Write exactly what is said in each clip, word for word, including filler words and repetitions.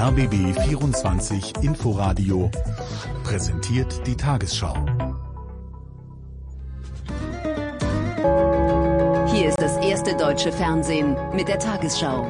R B B vierundzwanzig Inforadio präsentiert die Tagesschau. Hier ist das erste deutsche Fernsehen mit der Tagesschau.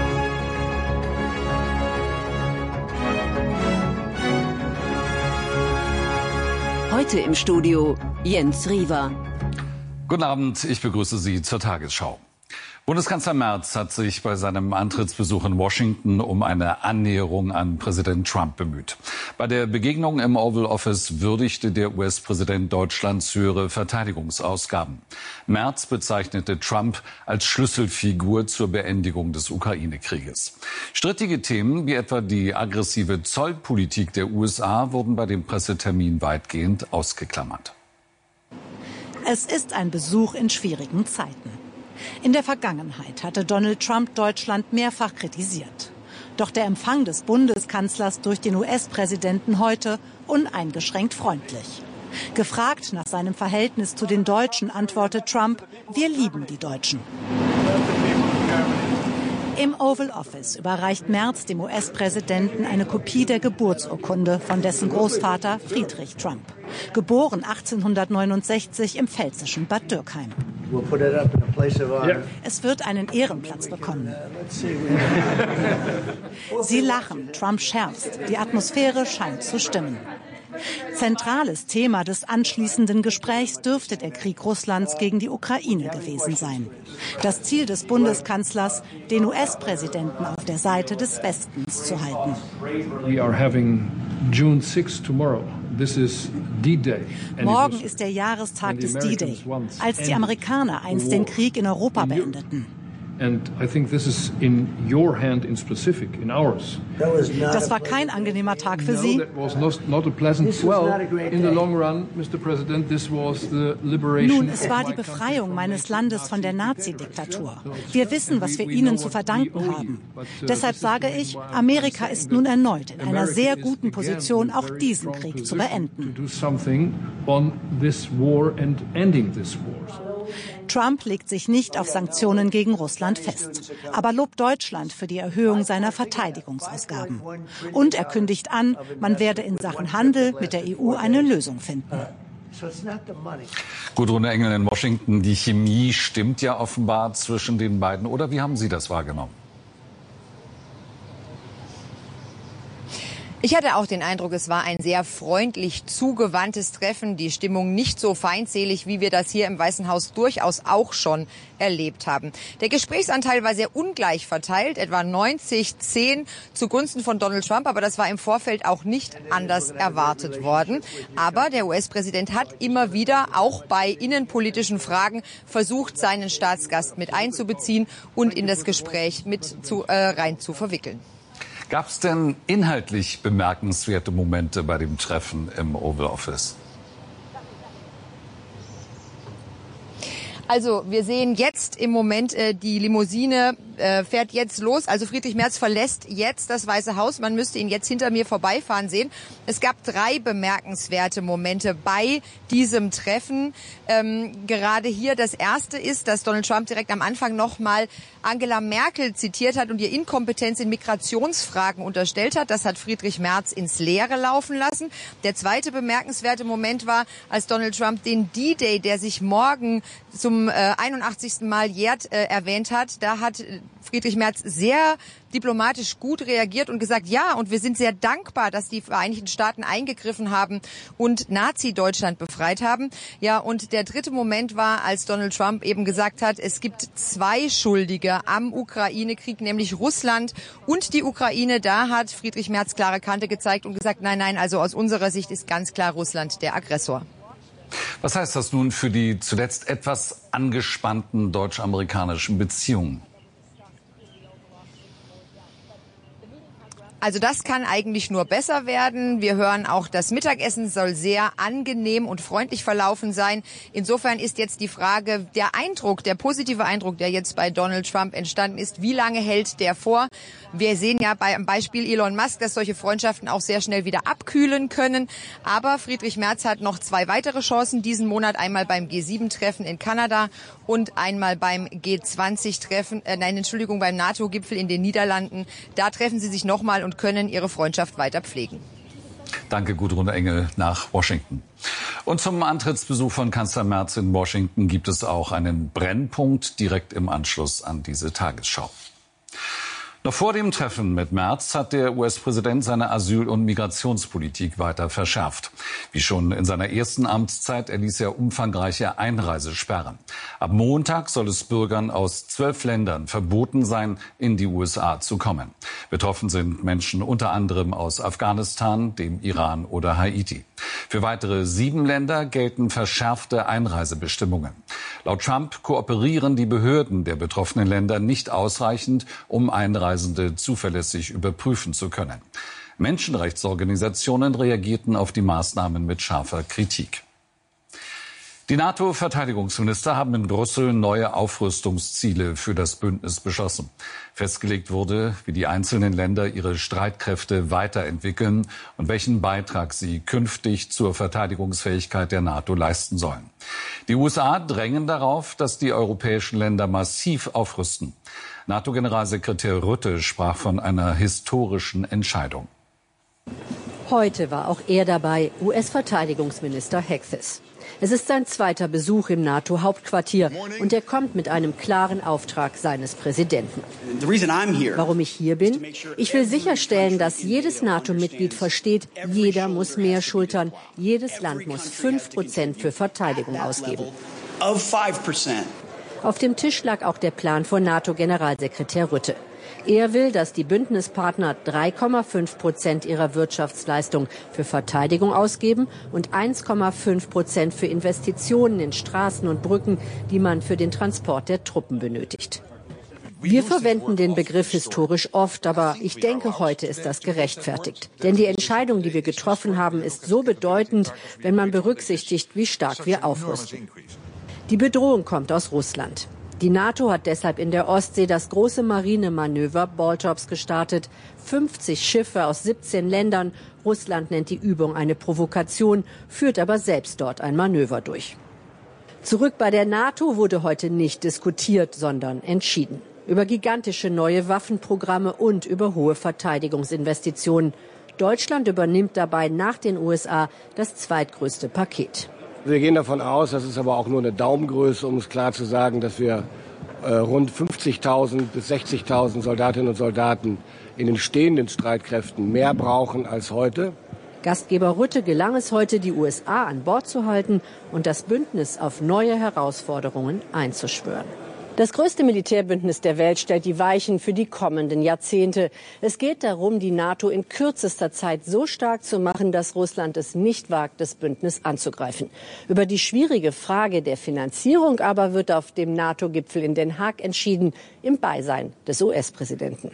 Heute im Studio Jens Riewer. Guten Abend, ich begrüße Sie zur Tagesschau. Bundeskanzler Merz hat sich bei seinem Antrittsbesuch in Washington um eine Annäherung an Präsident Trump bemüht. Bei der Begegnung im Oval Office würdigte der U S-Präsident Deutschlands höhere Verteidigungsausgaben. Merz bezeichnete Trump als Schlüsselfigur zur Beendigung des Ukraine-Krieges. Strittige Themen wie etwa die aggressive Zollpolitik der U S A wurden bei dem Pressetermin weitgehend ausgeklammert. Es ist ein Besuch in schwierigen Zeiten. In der Vergangenheit hatte Donald Trump Deutschland mehrfach kritisiert. Doch der Empfang des Bundeskanzlers durch den U S-Präsidenten heute uneingeschränkt freundlich. Gefragt nach seinem Verhältnis zu den Deutschen antwortet Trump: Wir lieben die Deutschen. Im Oval Office überreicht Merz dem U S-Präsidenten eine Kopie der Geburtsurkunde von dessen Großvater Friedrich Trump, geboren achtzehnhundertneunundsechzig im pfälzischen Bad Dürkheim. Es wird einen Ehrenplatz bekommen. Sie lachen, Trump scherzt, die Atmosphäre scheint zu stimmen. Zentrales Thema des anschließenden Gesprächs dürfte der Krieg Russlands gegen die Ukraine gewesen sein. Das Ziel des Bundeskanzlers, den U S-Präsidenten auf der Seite des Westens zu halten. We are having June sixth tomorrow. This is D-Day. Morgen ist der Jahrestag des D-Day, als die Amerikaner einst den Krieg in Europa beendeten. And I think this is in your hand in specific, in ours. Das war kein angenehmer Tag für Sie. No, that was not, not a pleasant. Well, in the long run, Mister President, this was the liberation. Nun, es war die Befreiung meines Landes von der Nazi-Diktatur. Wir wissen, was wir Ihnen zu verdanken haben. Deshalb sage ich, Amerika ist nun erneut in einer sehr guten Position, auch diesen Krieg zu beenden. Trump legt sich nicht auf Sanktionen gegen Russland fest, aber lobt Deutschland für die Erhöhung seiner Verteidigungsausgaben. Und er kündigt an, man werde in Sachen Handel mit der E U eine Lösung finden. Gudrun Engel in Washington, die Chemie stimmt ja offenbar zwischen den beiden. Oder wie haben Sie das wahrgenommen? Ich hatte auch den Eindruck, es war ein sehr freundlich zugewandtes Treffen, die Stimmung nicht so feindselig, wie wir das hier im Weißen Haus durchaus auch schon erlebt haben. Der Gesprächsanteil war sehr ungleich verteilt, etwa neunzig zehn zugunsten von Donald Trump, aber das war im Vorfeld auch nicht anders erwartet worden. Aber der U S-Präsident hat immer wieder, auch bei innenpolitischen Fragen, versucht, seinen Staatsgast mit einzubeziehen und in das Gespräch mit zu, äh, rein zu verwickeln. Gab es denn inhaltlich bemerkenswerte Momente bei dem Treffen im Oval Office? Also wir sehen jetzt im Moment, äh, die Limousine äh, fährt jetzt los. Also Friedrich Merz verlässt jetzt das Weiße Haus. Man müsste ihn jetzt hinter mir vorbeifahren sehen. Es gab drei bemerkenswerte Momente bei diesem Treffen. Ähm, gerade hier das erste ist, dass Donald Trump direkt am Anfang nochmal Angela Merkel zitiert hat und ihr Inkompetenz in Migrationsfragen unterstellt hat. Das hat Friedrich Merz ins Leere laufen lassen. Der zweite bemerkenswerte Moment war, als Donald Trump den D-Day, der sich morgen zum äh, einundachtzigsten Mal jährt, äh, erwähnt hat. Da hat Friedrich Merz sehr diplomatisch gut reagiert und gesagt, ja, und wir sind sehr dankbar, dass die Vereinigten Staaten eingegriffen haben und Nazi-Deutschland befreit haben. Ja, und der dritte Moment war, als Donald Trump eben gesagt hat, es gibt zwei Schuldige am Ukraine-Krieg, nämlich Russland und die Ukraine. Da hat Friedrich Merz klare Kante gezeigt und gesagt, nein, nein, also aus unserer Sicht ist ganz klar Russland der Aggressor. Was heißt das nun für die zuletzt etwas angespannten deutsch-amerikanischen Beziehungen? Also das kann eigentlich nur besser werden. Wir hören auch, das Mittagessen soll sehr angenehm und freundlich verlaufen sein. Insofern ist jetzt die Frage, der Eindruck, der positive Eindruck, der jetzt bei Donald Trump entstanden ist, wie lange hält der vor? Wir sehen ja beim Beispiel Elon Musk, dass solche Freundschaften auch sehr schnell wieder abkühlen können. Aber Friedrich Merz hat noch zwei weitere Chancen diesen Monat, einmal beim G sieben Treffen in Kanada und einmal beim G zwanzig Treffen, äh, nein, Entschuldigung, beim NATO-Gipfel in den Niederlanden. Da treffen sie sich nochmal. und können ihre Freundschaft weiter pflegen. Danke, Gudrun Engel nach Washington. Und zum Antrittsbesuch von Kanzler Merz in Washington gibt es auch einen Brennpunkt direkt im Anschluss an diese Tagesschau. Noch vor dem Treffen mit Merz hat der U S-Präsident seine Asyl- und Migrationspolitik weiter verschärft. Wie schon in seiner ersten Amtszeit erließ er umfangreiche Einreisesperren. Ab Montag soll es Bürgern aus zwölf Ländern verboten sein, in die U S A zu kommen. Betroffen sind Menschen unter anderem aus Afghanistan, dem Iran oder Haiti. Für weitere sieben Länder gelten verschärfte Einreisebestimmungen. Laut Trump kooperieren die Behörden der betroffenen Länder nicht ausreichend, um Einreisende zuverlässig überprüfen zu können. Menschenrechtsorganisationen reagierten auf die Maßnahmen mit scharfer Kritik. Die NATO-Verteidigungsminister haben in Brüssel neue Aufrüstungsziele für das Bündnis beschlossen. Festgelegt wurde, wie die einzelnen Länder ihre Streitkräfte weiterentwickeln und welchen Beitrag sie künftig zur Verteidigungsfähigkeit der NATO leisten sollen. Die U S A drängen darauf, dass die europäischen Länder massiv aufrüsten. NATO-Generalsekretär Rutte sprach von einer historischen Entscheidung. Heute war auch er dabei, U S-Verteidigungsminister Hexes. Es ist sein zweiter Besuch im NATO-Hauptquartier und er kommt mit einem klaren Auftrag seines Präsidenten. Warum ich hier bin? Ich will sicherstellen, dass jedes NATO-Mitglied versteht, jeder muss mehr schultern, jedes Land muss fünf Prozent für Verteidigung ausgeben. Auf dem Tisch lag auch der Plan von NATO-Generalsekretär Rutte. Er will, dass die Bündnispartner drei Komma fünf Prozent ihrer Wirtschaftsleistung für Verteidigung ausgeben und eins Komma fünf Prozent für Investitionen in Straßen und Brücken, die man für den Transport der Truppen benötigt. Wir verwenden den Begriff historisch oft, aber ich denke, heute ist das gerechtfertigt. Denn die Entscheidung, die wir getroffen haben, ist so bedeutend, wenn man berücksichtigt, wie stark wir aufrüsten. Die Bedrohung kommt aus Russland. Die NATO hat deshalb in der Ostsee das große Marinemanöver Baltops gestartet. fünfzig Schiffe aus siebzehn Ländern. Russland nennt die Übung eine Provokation, führt aber selbst dort ein Manöver durch. Zurück bei der NATO wurde heute nicht diskutiert, sondern entschieden. Über gigantische neue Waffenprogramme und über hohe Verteidigungsinvestitionen. Deutschland übernimmt dabei nach den U S A das zweitgrößte Paket. Wir gehen davon aus, das ist aber auch nur eine Daumengröße, um es klar zu sagen, dass wir äh, rund fünfzigtausend bis sechzigtausend Soldatinnen und Soldaten in den stehenden Streitkräften mehr brauchen als heute. Gastgeber Rutte gelang es heute, die U S A an Bord zu halten und das Bündnis auf neue Herausforderungen einzuschwören. Das größte Militärbündnis der Welt stellt die Weichen für die kommenden Jahrzehnte. Es geht darum, die NATO in kürzester Zeit so stark zu machen, dass Russland es nicht wagt, das Bündnis anzugreifen. Über die schwierige Frage der Finanzierung aber wird auf dem NATO-Gipfel in Den Haag entschieden, im Beisein des U S-Präsidenten.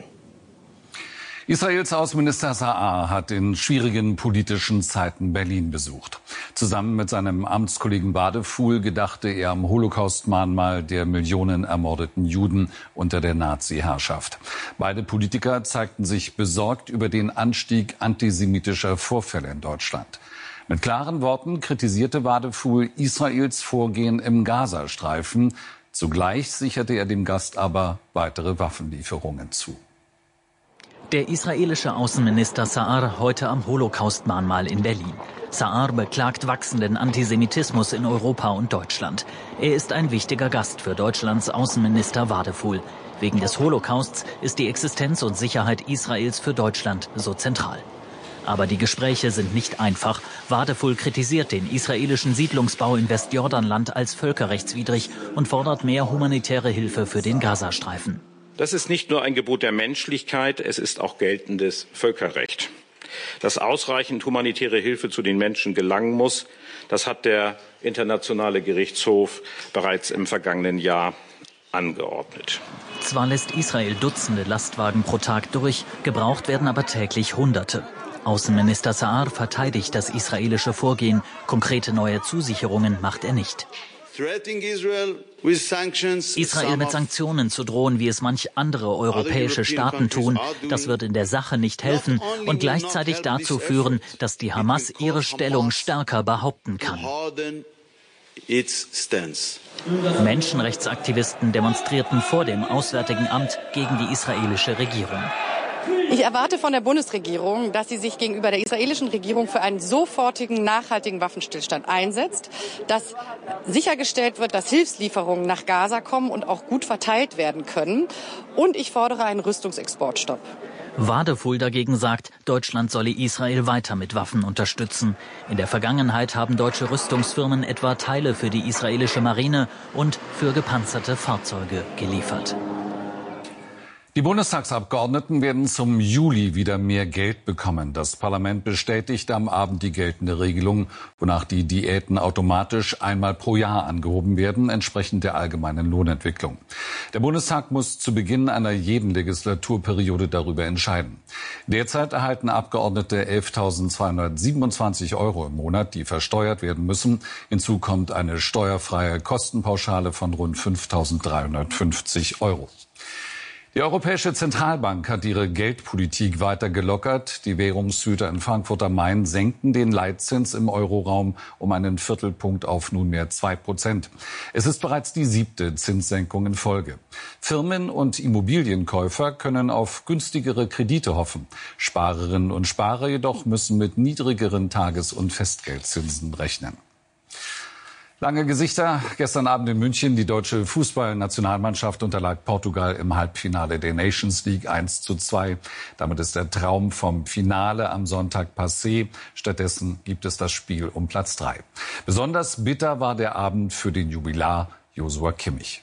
Israels Außenminister Saar hat in schwierigen politischen Zeiten Berlin besucht. Zusammen mit seinem Amtskollegen Wadefuhl gedachte er am Holocaust-Mahnmal der Millionen ermordeten Juden unter der Nazi-Herrschaft. Beide Politiker zeigten sich besorgt über den Anstieg antisemitischer Vorfälle in Deutschland. Mit klaren Worten kritisierte Wadefuhl Israels Vorgehen im Gazastreifen. Zugleich sicherte er dem Gast aber weitere Waffenlieferungen zu. Der israelische Außenminister Saar heute am Holocaust-Mahnmal in Berlin. Saar beklagt wachsenden Antisemitismus in Europa und Deutschland. Er ist ein wichtiger Gast für Deutschlands Außenminister Wadefuhl. Wegen des Holocausts ist die Existenz und Sicherheit Israels für Deutschland so zentral. Aber die Gespräche sind nicht einfach. Wadefuhl kritisiert den israelischen Siedlungsbau im Westjordanland als völkerrechtswidrig und fordert mehr humanitäre Hilfe für den Gazastreifen. Das ist nicht nur ein Gebot der Menschlichkeit, es ist auch geltendes Völkerrecht. Dass ausreichend humanitäre Hilfe zu den Menschen gelangen muss, das hat der Internationale Gerichtshof bereits im vergangenen Jahr angeordnet. Zwar lässt Israel Dutzende Lastwagen pro Tag durch, gebraucht werden aber täglich Hunderte. Außenminister Saar verteidigt das israelische Vorgehen. Konkrete neue Zusicherungen macht er nicht. Israel mit Sanktionen zu drohen, wie es manch andere europäische Staaten tun, das wird in der Sache nicht helfen und gleichzeitig dazu führen, dass die Hamas ihre Stellung stärker behaupten kann. Menschenrechtsaktivisten demonstrierten vor dem Auswärtigen Amt gegen die israelische Regierung. Ich erwarte von der Bundesregierung, dass sie sich gegenüber der israelischen Regierung für einen sofortigen, nachhaltigen Waffenstillstand einsetzt, dass sichergestellt wird, dass Hilfslieferungen nach Gaza kommen und auch gut verteilt werden können. Und ich fordere einen Rüstungsexportstopp. Wadefuhl dagegen sagt, Deutschland solle Israel weiter mit Waffen unterstützen. In der Vergangenheit haben deutsche Rüstungsfirmen etwa Teile für die israelische Marine und für gepanzerte Fahrzeuge geliefert. Die Bundestagsabgeordneten werden zum Juli wieder mehr Geld bekommen. Das Parlament bestätigte am Abend die geltende Regelung, wonach die Diäten automatisch einmal pro Jahr angehoben werden, entsprechend der allgemeinen Lohnentwicklung. Der Bundestag muss zu Beginn einer jeden Legislaturperiode darüber entscheiden. Derzeit erhalten Abgeordnete elftausendzweihundertsiebenundzwanzig Euro im Monat, die versteuert werden müssen. Hinzu kommt eine steuerfreie Kostenpauschale von rund fünftausenddreihundertfünfzig Euro. Die Europäische Zentralbank hat ihre Geldpolitik weiter gelockert. Die Währungshüter in Frankfurt am Main senkten den Leitzins im Euroraum um einen Viertelpunkt auf nunmehr zwei Prozent. Es ist bereits die siebte Zinssenkung in Folge. Firmen und Immobilienkäufer können auf günstigere Kredite hoffen. Sparerinnen und Sparer jedoch müssen mit niedrigeren Tages- und Festgeldzinsen rechnen. Lange Gesichter. Gestern Abend in München. Die deutsche Fußballnationalmannschaft unterlag Portugal im Halbfinale der Nations League eins zu zwei. Damit ist der Traum vom Finale am Sonntag passé. Stattdessen gibt es das Spiel um Platz drei. Besonders bitter war der Abend für den Jubilar Joshua Kimmich.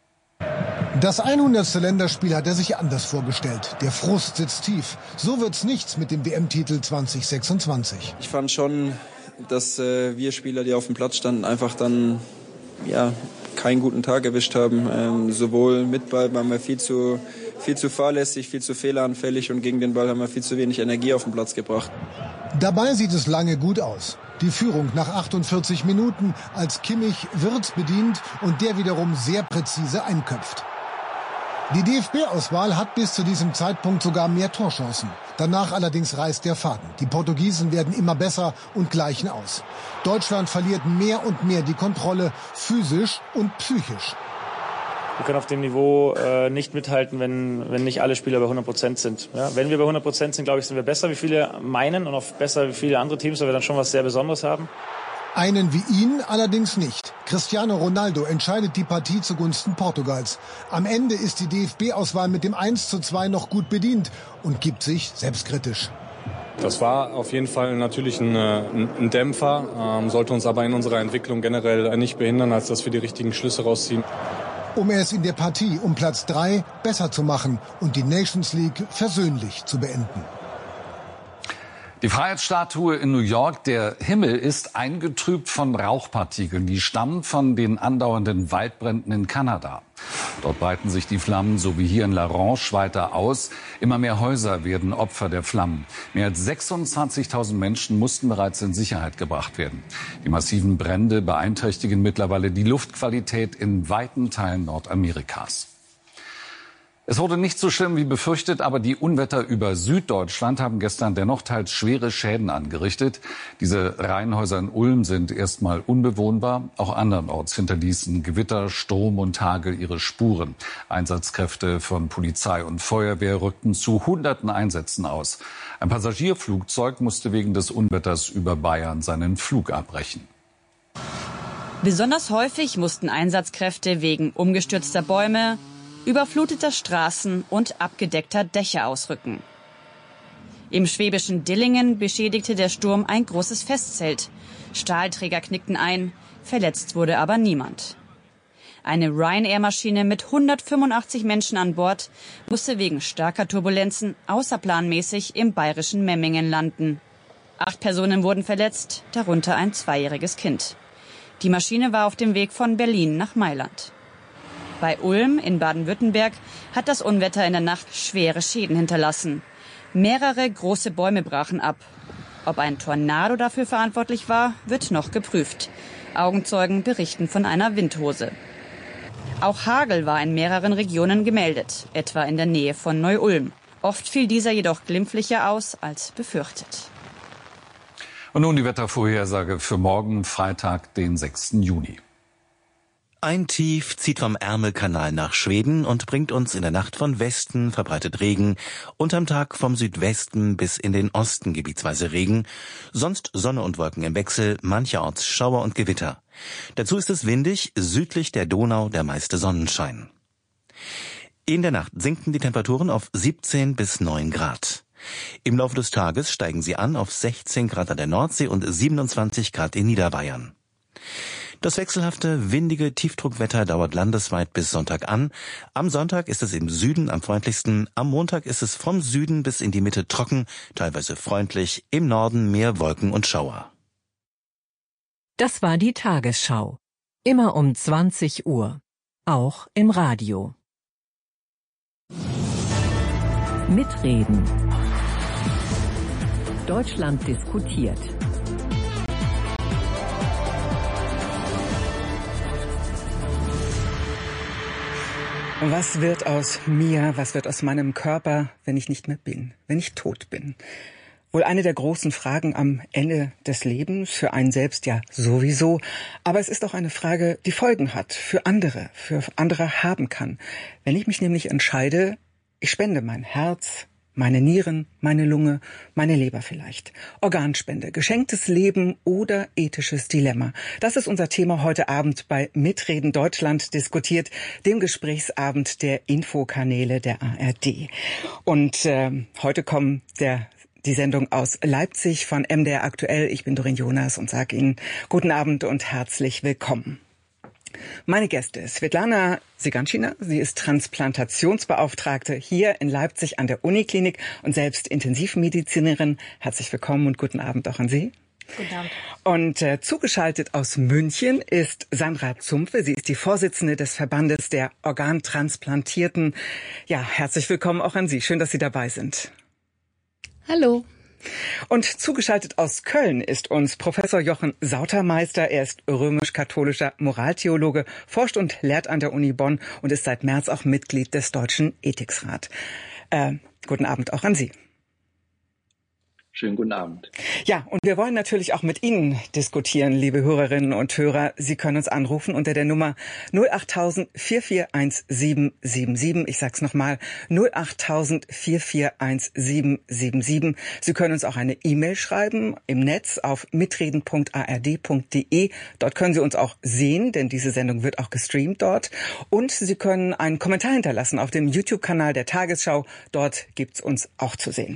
Das hundertste Länderspiel hat er sich anders vorgestellt. Der Frust sitzt tief. So wird's nichts mit dem W M-Titel zwanzig sechsundzwanzig. Ich fand schon, dass äh, wir Spieler, die auf dem Platz standen, einfach dann ja keinen guten Tag erwischt haben. Ähm, sowohl mit Ball waren wir viel zu, viel zu fahrlässig, viel zu fehleranfällig und gegen den Ball haben wir viel zu wenig Energie auf den Platz gebracht. Dabei sieht es lange gut aus. Die Führung nach achtundvierzig Minuten, als Kimmich Wirtz bedient und der wiederum sehr präzise einköpft. Die D F B-Auswahl hat bis zu diesem Zeitpunkt sogar mehr Torchancen. Danach allerdings reißt der Faden. Die Portugiesen werden immer besser und gleichen aus. Deutschland verliert mehr und mehr die Kontrolle, physisch und psychisch. Wir können auf dem Niveau äh, nicht mithalten, wenn, wenn nicht alle Spieler bei hundert Prozent sind. Ja, wenn wir bei hundert Prozent sind, glaube ich, sind wir besser, wie viele meinen, und auch besser wie viele andere Teams, weil wir dann schon was sehr Besonderes haben. Einen wie ihn allerdings nicht. Cristiano Ronaldo entscheidet die Partie zugunsten Portugals. Am Ende ist die D F B-Auswahl mit dem eins zu zwei noch gut bedient und gibt sich selbstkritisch. Das war auf jeden Fall natürlich ein, ein Dämpfer, ähm, sollte uns aber in unserer Entwicklung generell nicht behindern, als dass wir die richtigen Schlüsse rausziehen. Um es in der Partie um Platz drei besser zu machen und die Nations League versöhnlich zu beenden. Die Freiheitsstatue in New York, der Himmel ist eingetrübt von Rauchpartikeln, die stammen von den andauernden Waldbränden in Kanada. Dort breiten sich die Flammen, so wie hier in La Ranche, weiter aus. Immer mehr Häuser werden Opfer der Flammen. Mehr als sechsundzwanzigtausend Menschen mussten bereits in Sicherheit gebracht werden. Die massiven Brände beeinträchtigen mittlerweile die Luftqualität in weiten Teilen Nordamerikas. Es wurde nicht so schlimm wie befürchtet, aber die Unwetter über Süddeutschland haben gestern dennoch teils schwere Schäden angerichtet. Diese Reihenhäuser in Ulm sind erstmal unbewohnbar. Auch andernorts hinterließen Gewitter, Sturm und Hagel ihre Spuren. Einsatzkräfte von Polizei und Feuerwehr rückten zu hunderten Einsätzen aus. Ein Passagierflugzeug musste wegen des Unwetters über Bayern seinen Flug abbrechen. Besonders häufig mussten Einsatzkräfte wegen umgestürzter Bäume, überfluteter Straßen und abgedeckter Dächer ausrücken. Im schwäbischen Dillingen beschädigte der Sturm ein großes Festzelt. Stahlträger knickten ein, verletzt wurde aber niemand. Eine Ryanair-Maschine mit hundertfünfundachtzig Menschen an Bord musste wegen starker Turbulenzen außerplanmäßig im bayerischen Memmingen landen. Acht Personen wurden verletzt, darunter ein zweijähriges Kind. Die Maschine war auf dem Weg von Berlin nach Mailand. Bei Ulm in Baden-Württemberg hat das Unwetter in der Nacht schwere Schäden hinterlassen. Mehrere große Bäume brachen ab. Ob ein Tornado dafür verantwortlich war, wird noch geprüft. Augenzeugen berichten von einer Windhose. Auch Hagel war in mehreren Regionen gemeldet, etwa in der Nähe von Neu-Ulm. Oft fiel dieser jedoch glimpflicher aus als befürchtet. Und nun die Wettervorhersage für morgen, Freitag, den sechsten Juni. Ein Tief zieht vom Ärmelkanal nach Schweden und bringt uns in der Nacht von Westen verbreitet Regen und am Tag vom Südwesten bis in den Osten gebietsweise Regen, sonst Sonne und Wolken im Wechsel, mancherorts Schauer und Gewitter. Dazu ist es windig, südlich der Donau der meiste Sonnenschein. In der Nacht sinken die Temperaturen auf siebzehn bis neun Grad. Im Laufe des Tages steigen sie an auf sechzehn Grad an der Nordsee und siebenundzwanzig Grad in Niederbayern. Das wechselhafte, windige Tiefdruckwetter dauert landesweit bis Sonntag an. Am Sonntag ist es im Süden am freundlichsten, am Montag ist es vom Süden bis in die Mitte trocken, teilweise freundlich, im Norden mehr Wolken und Schauer. Das war die Tagesschau. Immer um zwanzig Uhr. Auch im Radio. Mitreden. Deutschland diskutiert. Was wird aus mir, was wird aus meinem Körper, wenn ich nicht mehr bin, wenn ich tot bin? Wohl eine der großen Fragen am Ende des Lebens, für einen selbst ja sowieso, aber es ist auch eine Frage, die Folgen hat, für andere, für andere haben kann. Wenn ich mich nämlich entscheide, ich spende mein Herz, meine Nieren, meine Lunge, meine Leber vielleicht. Organspende, geschenktes Leben oder ethisches Dilemma. Das ist unser Thema heute Abend bei Mitreden Deutschland diskutiert, dem Gesprächsabend der Infokanäle der A R D. Und äh, heute kommen der die Sendung aus Leipzig von M D R Aktuell. Ich bin Doreen Jonas und sage Ihnen guten Abend und herzlich willkommen. Meine Gäste, Svetlana Siganschina, sie ist Transplantationsbeauftragte hier in Leipzig an der Uniklinik und selbst Intensivmedizinerin. Herzlich willkommen und guten Abend auch an Sie. Guten Abend. Und äh, zugeschaltet aus München ist Sandra Zumpfe. Sie ist die Vorsitzende des Verbandes der Organtransplantierten. Ja, herzlich willkommen auch an Sie. Schön, dass Sie dabei sind. Hallo. Und zugeschaltet aus Köln ist uns Professor Jochen Sautermeister. Er ist römisch-katholischer Moraltheologe, forscht und lehrt an der Uni Bonn und ist seit März auch Mitglied des Deutschen Ethiksrat. Äh, guten Abend auch an Sie. Schönen guten Abend. Ja, und wir wollen natürlich auch mit Ihnen diskutieren, liebe Hörerinnen und Hörer. Sie können uns anrufen unter der Nummer null acht null null vier vier eins sieben sieben sieben. Ich sag's nochmal, null acht null null vier vier eins sieben sieben sieben. Sie können uns auch eine E-Mail schreiben im Netz auf mitreden punkt a r d punkt d e. Dort können Sie uns auch sehen, denn diese Sendung wird auch gestreamt dort. Und Sie können einen Kommentar hinterlassen auf dem YouTube-Kanal der Tagesschau. Dort gibt's uns auch zu sehen.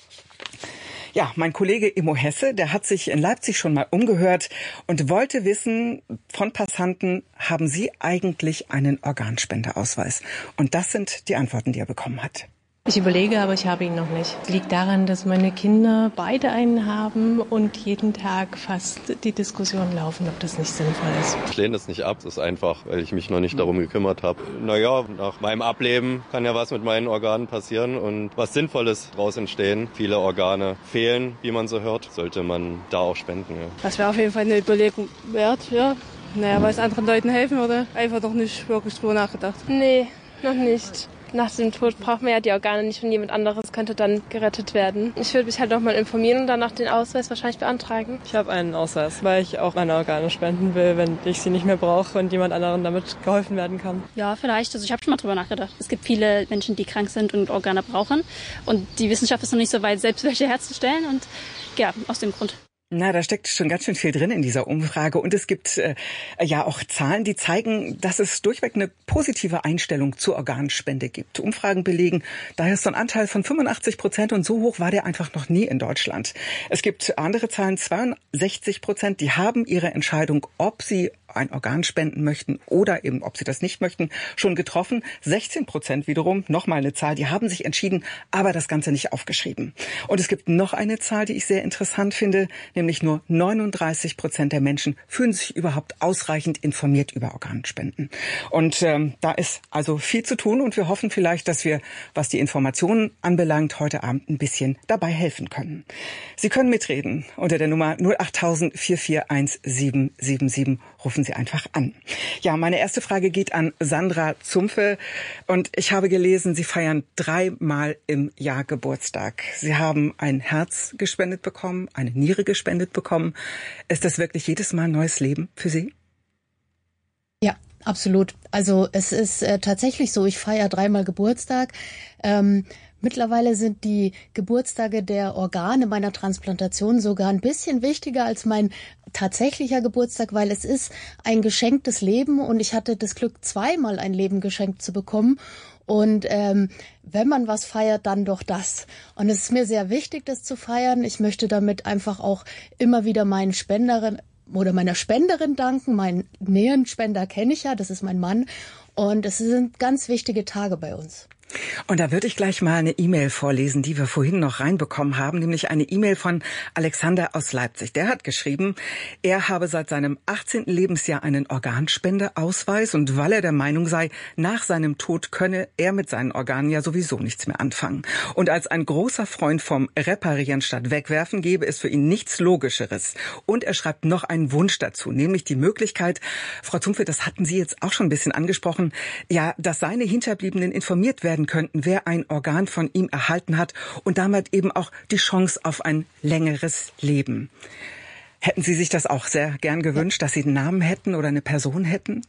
Ja, mein Kollege Immo Hesse, der hat sich in Leipzig schon mal umgehört und wollte wissen von Passanten, haben Sie eigentlich einen Organspendeausweis? Und das sind die Antworten, die er bekommen hat. Ich überlege, aber ich habe ihn noch nicht. Es liegt daran, dass meine Kinder beide einen haben und jeden Tag fast die Diskussionen laufen, ob das nicht sinnvoll ist. Ich lehne das nicht ab, das ist einfach, weil ich mich noch nicht darum gekümmert habe. Naja, nach meinem Ableben kann ja was mit meinen Organen passieren und was Sinnvolles daraus entstehen. Viele Organe fehlen, wie man so hört, sollte man da auch spenden. Ja. Das wäre auf jeden Fall eine Überlegung wert, ja. Naja, weil es anderen Leuten helfen würde. Einfach noch nicht wirklich drüber nachgedacht. Nee, noch nicht. Nach dem Tod braucht man ja die Organe nicht von jemand anderes, könnte dann gerettet werden. Ich würde mich halt noch mal informieren und danach den Ausweis wahrscheinlich beantragen. Ich habe einen Ausweis, weil ich auch meine Organe spenden will, wenn ich sie nicht mehr brauche und jemand anderen damit geholfen werden kann. Ja, vielleicht. Also ich habe schon mal drüber nachgedacht. Es gibt viele Menschen, die krank sind und Organe brauchen. Und die Wissenschaft ist noch nicht so weit, selbst welche herzustellen. Und ja, aus dem Grund. Na, da steckt schon ganz schön viel drin in dieser Umfrage. Und es gibt äh, ja auch Zahlen, die zeigen, dass es durchweg eine positive Einstellung zur Organspende gibt. Umfragen belegen, daher ist so ein Anteil von fünfundachtzig Prozent und so hoch war der einfach noch nie in Deutschland. Es gibt andere Zahlen, zweiundsechzig Prozent, die haben ihre Entscheidung, ob sie ein Organ spenden möchten oder eben, ob sie das nicht möchten, schon getroffen. sechzehn Prozent wiederum, nochmal eine Zahl, die haben sich entschieden, aber das Ganze nicht aufgeschrieben. Und es gibt noch eine Zahl, die ich sehr interessant finde, nämlich nur neununddreißig Prozent der Menschen fühlen sich überhaupt ausreichend informiert über Organspenden. Und ähm, da ist also viel zu tun und wir hoffen vielleicht, dass wir, was die Informationen anbelangt, heute Abend ein bisschen dabei helfen können. Sie können mitreden unter der Nummer null acht null null vier vier eins sieben sieben sieben. Rufen Sie einfach an. Ja, meine erste Frage geht an Sandra Zumpfe. Und ich habe gelesen, Sie feiern dreimal im Jahr Geburtstag. Sie haben ein Herz gespendet bekommen, eine Niere gespendet bekommen. Ist das wirklich jedes Mal ein neues Leben für Sie? Ja, Absolut. Also es ist äh, tatsächlich so, ich feiere dreimal Geburtstag. Ähm, mittlerweile sind die Geburtstage der Organe meiner Transplantation sogar ein bisschen wichtiger als mein tatsächlicher Geburtstag, weil es ist ein geschenktes Leben und ich hatte das Glück, zweimal ein Leben geschenkt zu bekommen. Und ähm, wenn man was feiert, dann doch das. Und es ist mir sehr wichtig, das zu feiern. Ich möchte damit einfach auch immer wieder meinen Spenderinnen oder meiner Spenderin danken. Meinen näheren Spender kenne ich ja, das ist mein Mann. Und es sind ganz wichtige Tage bei uns. Und da würde ich gleich mal eine E-Mail vorlesen, die wir vorhin noch reinbekommen haben, nämlich eine E-Mail von Alexander aus Leipzig. Der hat geschrieben, er habe seit seinem achtzehnten Lebensjahr einen Organspendeausweis und weil er der Meinung sei, nach seinem Tod könne er mit seinen Organen ja sowieso nichts mehr anfangen. Und als ein großer Freund vom Reparieren statt Wegwerfen gäbe es für ihn nichts Logischeres. Und er schreibt noch einen Wunsch dazu, nämlich die Möglichkeit, Frau Zumfeld, das hatten Sie jetzt auch schon ein bisschen angesprochen, ja, dass seine Hinterbliebenen informiert werden könnten, wer ein Organ von ihm erhalten hat und damit eben auch die Chance auf ein längeres Leben. Hätten Sie sich das auch sehr gern gewünscht, dass Sie einen Namen hätten oder eine Person hätten?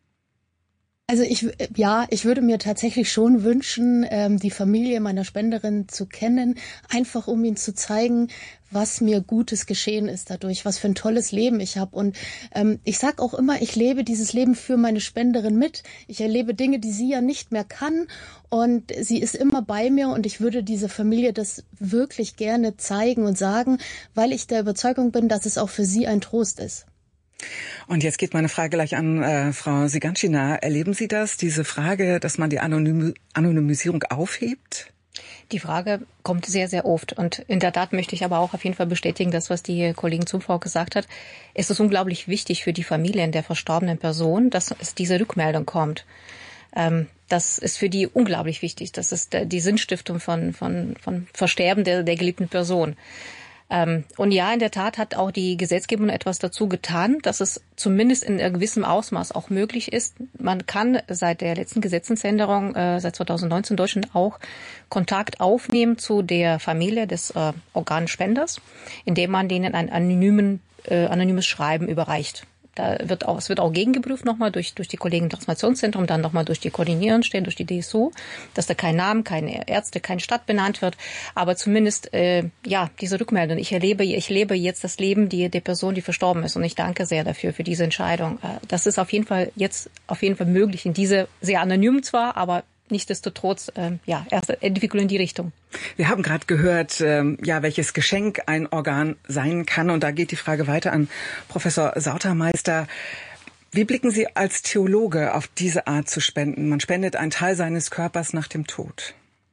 Also ich, ja, ich würde mir tatsächlich schon wünschen, ähm, die Familie meiner Spenderin zu kennen, einfach um ihnen zu zeigen, was mir Gutes geschehen ist dadurch, was für ein tolles Leben ich habe. Und ähm, ich sag auch immer, ich lebe dieses Leben für meine Spenderin mit. Ich erlebe Dinge, die sie ja nicht mehr kann. Und sie ist immer bei mir und ich würde dieser Familie das wirklich gerne zeigen und sagen, weil ich der Überzeugung bin, dass es auch für sie ein Trost ist. Und jetzt geht meine Frage gleich an äh, Frau Siganschina. Erleben Sie das, diese Frage, dass man die Anonym- Anonymisierung aufhebt? Die Frage kommt sehr, sehr oft. Und in der Tat möchte ich aber auch auf jeden Fall bestätigen, das, was die Kollegin Zumfrau gesagt hat. Es ist unglaublich wichtig für die Familien der verstorbenen Person, dass es diese Rückmeldung kommt. Ähm, das ist für die unglaublich wichtig. Das ist die Sinnstiftung von, von, von Versterben der, der geliebten Person. Ähm, und ja, in der Tat hat auch die Gesetzgebung etwas dazu getan, dass es zumindest in gewissem Ausmaß auch möglich ist. Man kann seit der letzten Gesetzesänderung, äh, seit zweitausendneunzehn in Deutschland auch Kontakt aufnehmen zu der Familie des äh, Organspenders, indem man denen ein anonymen, äh, anonymes Schreiben überreicht. Da wird auch, es wird auch gegengeprüft nochmal durch, durch die Kollegen im Transplantationszentrum, dann nochmal durch die koordinierenden Stellen, durch die D S O, dass da kein Name, keine Ärzte, keine Stadt benannt wird. Aber zumindest, äh, ja, diese Rückmeldung. Ich erlebe, ich lebe jetzt das Leben die, der Person, die verstorben ist. Und ich danke sehr dafür, für diese Entscheidung. Äh, das ist auf jeden Fall jetzt auf jeden Fall möglich in diese, sehr anonym zwar, aber nichtsdestotrotz, äh, ja, erste Entwicklung in die Richtung. Wir haben gerade gehört, ähm, ja, welches Geschenk ein Organ sein kann. Und da geht die Frage weiter an Professor Sautermeister. Wie blicken Sie als Theologe auf diese Art zu spenden? Man spendet einen Teil seines Körpers nach dem Tod.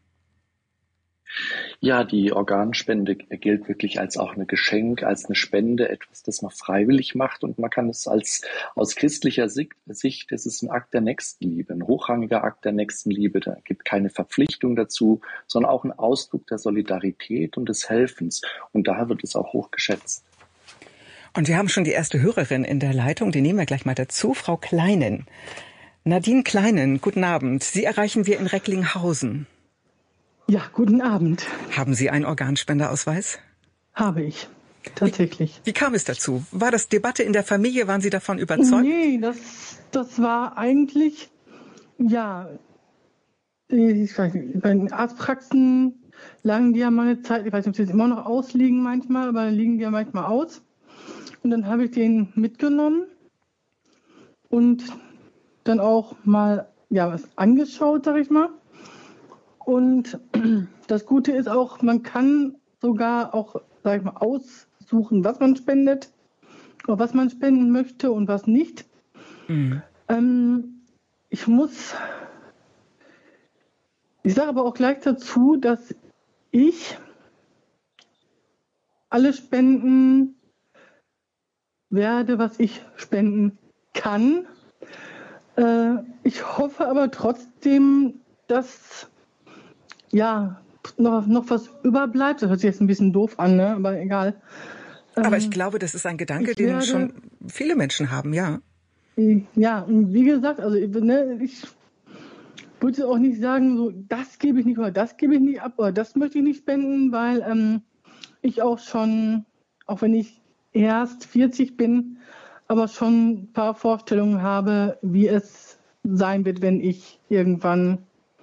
Ja, die Organspende gilt wirklich als auch ein Geschenk, als eine Spende, etwas, das man freiwillig macht. Und man kann es als aus christlicher Sicht, es ist ein Akt der Nächstenliebe, ein hochrangiger Akt der Nächstenliebe. Da gibt keine Verpflichtung dazu, sondern auch ein Ausdruck der Solidarität und des Helfens. Und daher wird es auch hoch geschätzt. Und wir haben schon die erste Hörerin in der Leitung, die nehmen wir gleich mal dazu, Frau Kleinen. Nadine Kleinen, guten Abend. Sie erreichen wir in Recklinghausen. Ja, guten Abend. Haben Sie einen Organspenderausweis? Habe ich, tatsächlich. Wie, wie kam es dazu? War das Debatte in der Familie? Waren Sie davon überzeugt? Nee, das, das war eigentlich, ja, ich weiß nicht, bei den Arztpraxen lagen die ja mal eine Zeit, ich weiß nicht, ob sie jetzt immer noch ausliegen manchmal, aber dann liegen die ja manchmal aus. Und dann habe ich den mitgenommen und dann auch mal, ja, was angeschaut, sag ich mal. Und das Gute ist auch, man kann sogar auch, sag ich mal, aussuchen, was man spendet oder was man spenden möchte und was nicht. Mhm. Ähm, ich muss, ich sage aber auch gleich dazu, dass ich alle spenden werde, was ich spenden kann. Äh, ich hoffe aber trotzdem, dass ja, noch, noch was überbleibt. Das hört sich jetzt ein bisschen doof an, ne? Aber egal. Aber ähm, ich glaube, das ist ein Gedanke, den werde, schon viele Menschen haben, ja. Ja, und wie gesagt, also ne, ich würde auch nicht sagen, so das gebe ich nicht oder das gebe ich nicht ab oder das möchte ich nicht spenden, weil ähm, ich auch schon, auch wenn ich erst vierzig bin, aber schon ein paar Vorstellungen habe, wie es sein wird, wenn ich irgendwann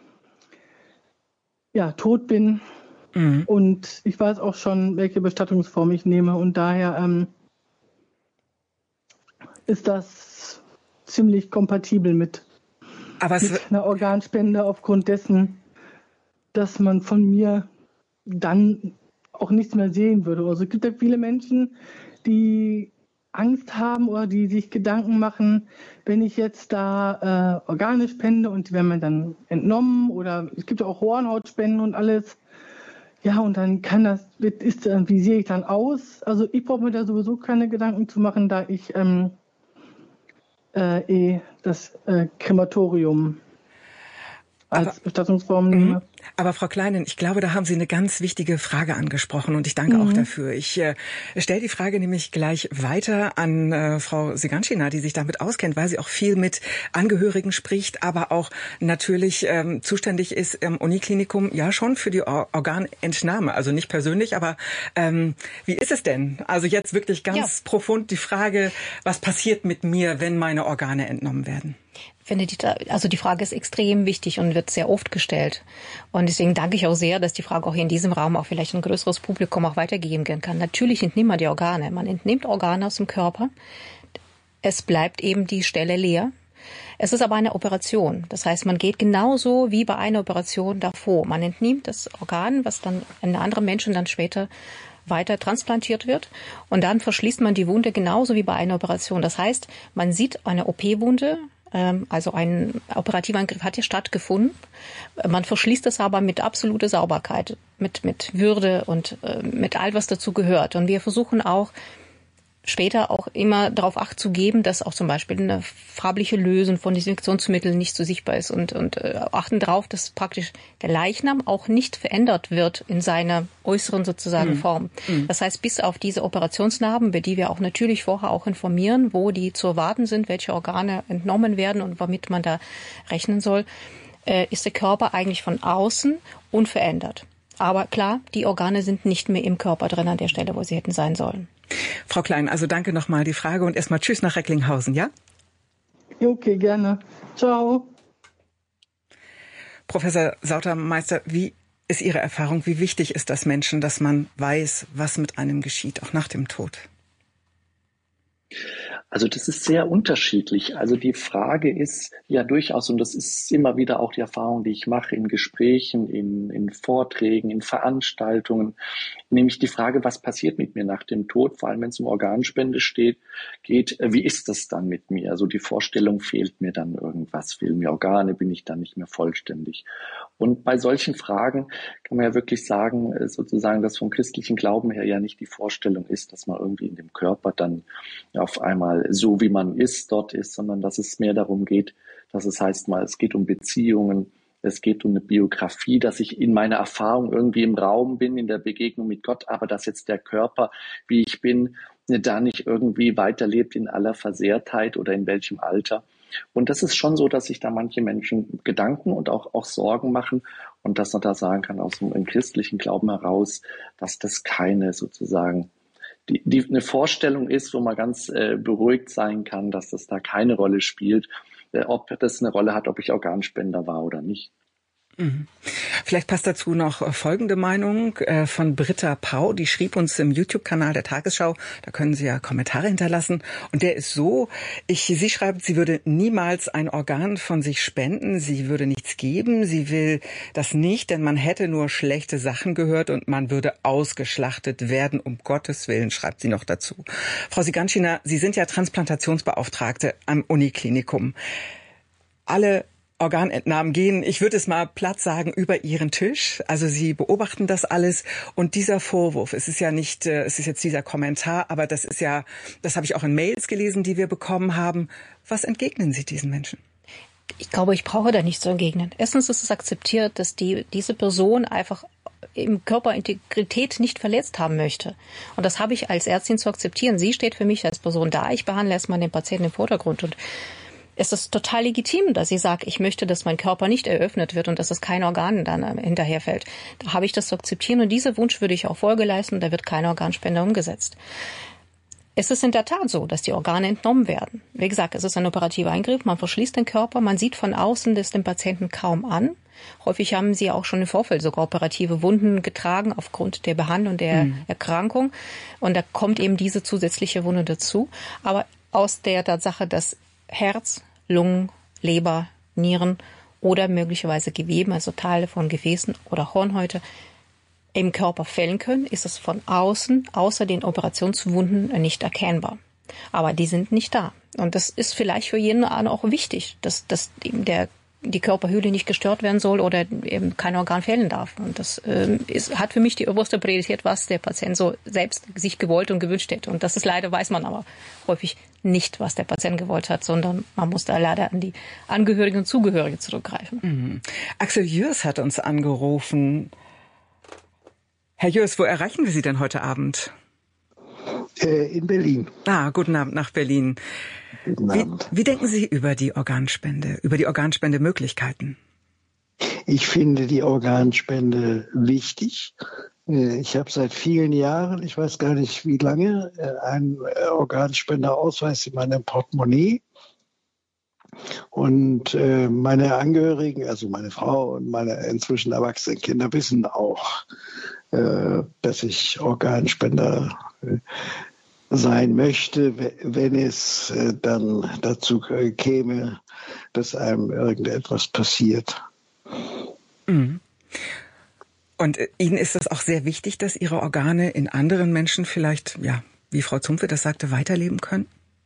ja, tot bin. Mhm. Und ich weiß auch schon, welche Bestattungsform ich nehme. Und daher ähm, ist das ziemlich kompatibel mit, aber es mit einer Organspende aufgrund dessen, dass man von mir dann auch nichts mehr sehen würde. Also es gibt ja viele Menschen, die Angst haben oder die sich Gedanken machen, wenn ich jetzt da äh, Organe spende und die werden mir dann entnommen, oder es gibt ja auch Hornhautspenden und alles. Ja, und dann kann das, ist, wie sehe ich dann aus? Also ich brauche mir da sowieso keine Gedanken zu machen, da ich ähm, äh, eh das äh, Krematorium als aber, Bestattungsform nehme. Aber Frau Kleinen, ich glaube, da haben Sie eine ganz wichtige Frage angesprochen und ich danke mhm. auch dafür. Ich äh, stelle die Frage nämlich gleich weiter an äh, Frau Siganschina, die sich damit auskennt, weil sie auch viel mit Angehörigen spricht, aber auch natürlich ähm, zuständig ist im Uniklinikum ja schon für die Or- Organentnahme. Also nicht persönlich, aber ähm, wie ist es denn? Also jetzt wirklich ganz ja. profund die Frage, was passiert mit mir, wenn meine Organe entnommen werden? Ich finde, die, also die Frage ist extrem wichtig und wird sehr oft gestellt. Und deswegen danke ich auch sehr, dass die Frage auch hier in diesem Raum auch vielleicht ein größeres Publikum auch weitergegeben werden kann. Natürlich entnimmt man die Organe. Man entnimmt Organe aus dem Körper. Es bleibt eben die Stelle leer. Es ist aber eine Operation. Das heißt, man geht genauso wie bei einer Operation davor. Man entnimmt das Organ, was dann in anderen Menschen dann später weiter transplantiert wird. Und dann verschließt man die Wunde genauso wie bei einer Operation. Das heißt, man sieht eine O P-Wunde, also ein operativer Eingriff hat hier stattgefunden. Man verschließt es aber mit absoluter Sauberkeit, mit, mit Würde und äh, mit all, was dazu gehört. Und wir versuchen auch später auch immer darauf Acht zu geben, dass auch zum Beispiel eine farbliche Lösung von Desinfektionsmitteln nicht so sichtbar ist und, und äh, achten darauf, dass praktisch der Leichnam auch nicht verändert wird in seiner äußeren sozusagen mhm. Form. Mhm. Das heißt, bis auf diese Operationsnarben, über die wir auch natürlich vorher auch informieren, wo die zu erwarten sind, welche Organe entnommen werden und womit man da rechnen soll, äh, ist der Körper eigentlich von außen unverändert. Aber klar, die Organe sind nicht mehr im Körper drin an der Stelle, wo sie hätten sein sollen. Frau Klein, also danke nochmal die Frage und erstmal tschüss nach Recklinghausen, ja? Okay, gerne. Ciao. Professor Sautermeister, wie ist Ihre Erfahrung? Wie wichtig ist das Menschen, dass man weiß, was mit einem geschieht, auch nach dem Tod? Also das ist sehr unterschiedlich. Also die Frage ist ja durchaus, und das ist immer wieder auch die Erfahrung, die ich mache in Gesprächen, in, in Vorträgen, in Veranstaltungen, nämlich die Frage, was passiert mit mir nach dem Tod, vor allem wenn es um Organspende steht, geht, wie ist das dann mit mir? Also die Vorstellung, fehlt mir dann irgendwas, fehlen mir Organe, bin ich dann nicht mehr vollständig? Und bei solchen Fragen kann man ja wirklich sagen, sozusagen, dass vom christlichen Glauben her ja nicht die Vorstellung ist, dass man irgendwie in dem Körper dann auf einmal so wie man ist, dort ist, sondern dass es mehr darum geht, dass es heißt mal, es geht um Beziehungen, es geht um eine Biografie, dass ich in meiner Erfahrung irgendwie im Raum bin, in der Begegnung mit Gott, aber dass jetzt der Körper, wie ich bin, da nicht irgendwie weiterlebt in aller Versehrtheit oder in welchem Alter. Und das ist schon so, dass sich da manche Menschen Gedanken und auch, auch Sorgen machen und dass man da sagen kann, aus dem christlichen Glauben heraus, dass das keine sozusagen Die, die eine Vorstellung ist, wo man ganz äh, beruhigt sein kann, dass das da keine Rolle spielt, äh, ob das eine Rolle hat, ob ich Organspender war oder nicht. Mhm. Vielleicht passt dazu noch folgende Meinung äh, von Britta Pau, die schrieb uns im YouTube-Kanal der Tagesschau, da können Sie ja Kommentare hinterlassen, und der ist so, ich, sie schreibt, sie würde niemals ein Organ von sich spenden, sie würde nichts geben, sie will das nicht, denn man hätte nur schlechte Sachen gehört und man würde ausgeschlachtet werden, um Gottes Willen, schreibt sie noch dazu. Frau Siganschina, Sie sind ja Transplantationsbeauftragte am Uniklinikum. Alle Organentnahmen gehen, ich würde es mal platt sagen, über Ihren Tisch. Also Sie beobachten das alles. Und dieser Vorwurf, es ist ja nicht, es ist jetzt dieser Kommentar, aber das ist ja, das habe ich auch in Mails gelesen, die wir bekommen haben. Was entgegnen Sie diesen Menschen? Ich glaube, ich brauche da nichts zu entgegnen. Erstens ist es akzeptiert, dass die, diese Person einfach im Körperintegrität nicht verletzt haben möchte. Und das habe ich als Ärztin zu akzeptieren. Sie steht für mich als Person da. Ich behandle erstmal den Patienten im Vordergrund. Und es ist total legitim, dass ich sage, ich möchte, dass mein Körper nicht eröffnet wird und dass es kein Organ dann hinterherfällt. Da habe ich das zu akzeptieren und diesen Wunsch würde ich auch Folge leisten und da wird kein Organspender umgesetzt. Es ist in der Tat so, dass die Organe entnommen werden. Wie gesagt, es ist ein operativer Eingriff, man verschließt den Körper, man sieht von außen das dem Patienten kaum an. Häufig haben sie auch schon im Vorfeld sogar operative Wunden getragen aufgrund der Behandlung der mhm. Erkrankung. Und da kommt eben diese zusätzliche Wunde dazu. Aber aus der Tatsache, dass Herz, Lungen, Leber, Nieren oder möglicherweise Geweben, also Teile von Gefäßen oder Hornhäute, im Körper fällen können, ist es von außen, außer den Operationswunden, nicht erkennbar. Aber die sind nicht da. Und das ist vielleicht für jeden auch wichtig, dass, dass der, die Körperhülle nicht gestört werden soll oder eben kein Organ fehlen darf. Und das ähm, ist, hat für mich die oberste Priorität, was der Patient so selbst sich gewollt und gewünscht hätte. Und das ist leider, weiß man aber häufig nicht, was der Patient gewollt hat, sondern man muss da leider an die Angehörigen und Zugehörige zurückgreifen. Mhm. Axel Jörs hat uns angerufen. Herr Jörs, wo erreichen wir Sie denn heute Abend? Äh, in Berlin. Ah, guten Abend nach Berlin. Guten Abend. Wie, wie denken Sie über die Organspende, über die Organspendemöglichkeiten? Ich finde die Organspende wichtig. Ich habe seit vielen Jahren, ich weiß gar nicht wie lange, einen Organspenderausweis in meinem Portemonnaie. Und äh, meine Angehörigen, also meine Frau und meine inzwischen erwachsenen Kinder wissen auch, äh, dass ich Organspender äh, sein möchte, wenn es äh, dann dazu äh, käme, dass einem irgendetwas passiert. Mhm. Und äh, Ihnen ist es auch sehr wichtig, dass Ihre Organe in anderen Menschen vielleicht, ja, wie Frau Zumpfe das sagte, weiterleben können?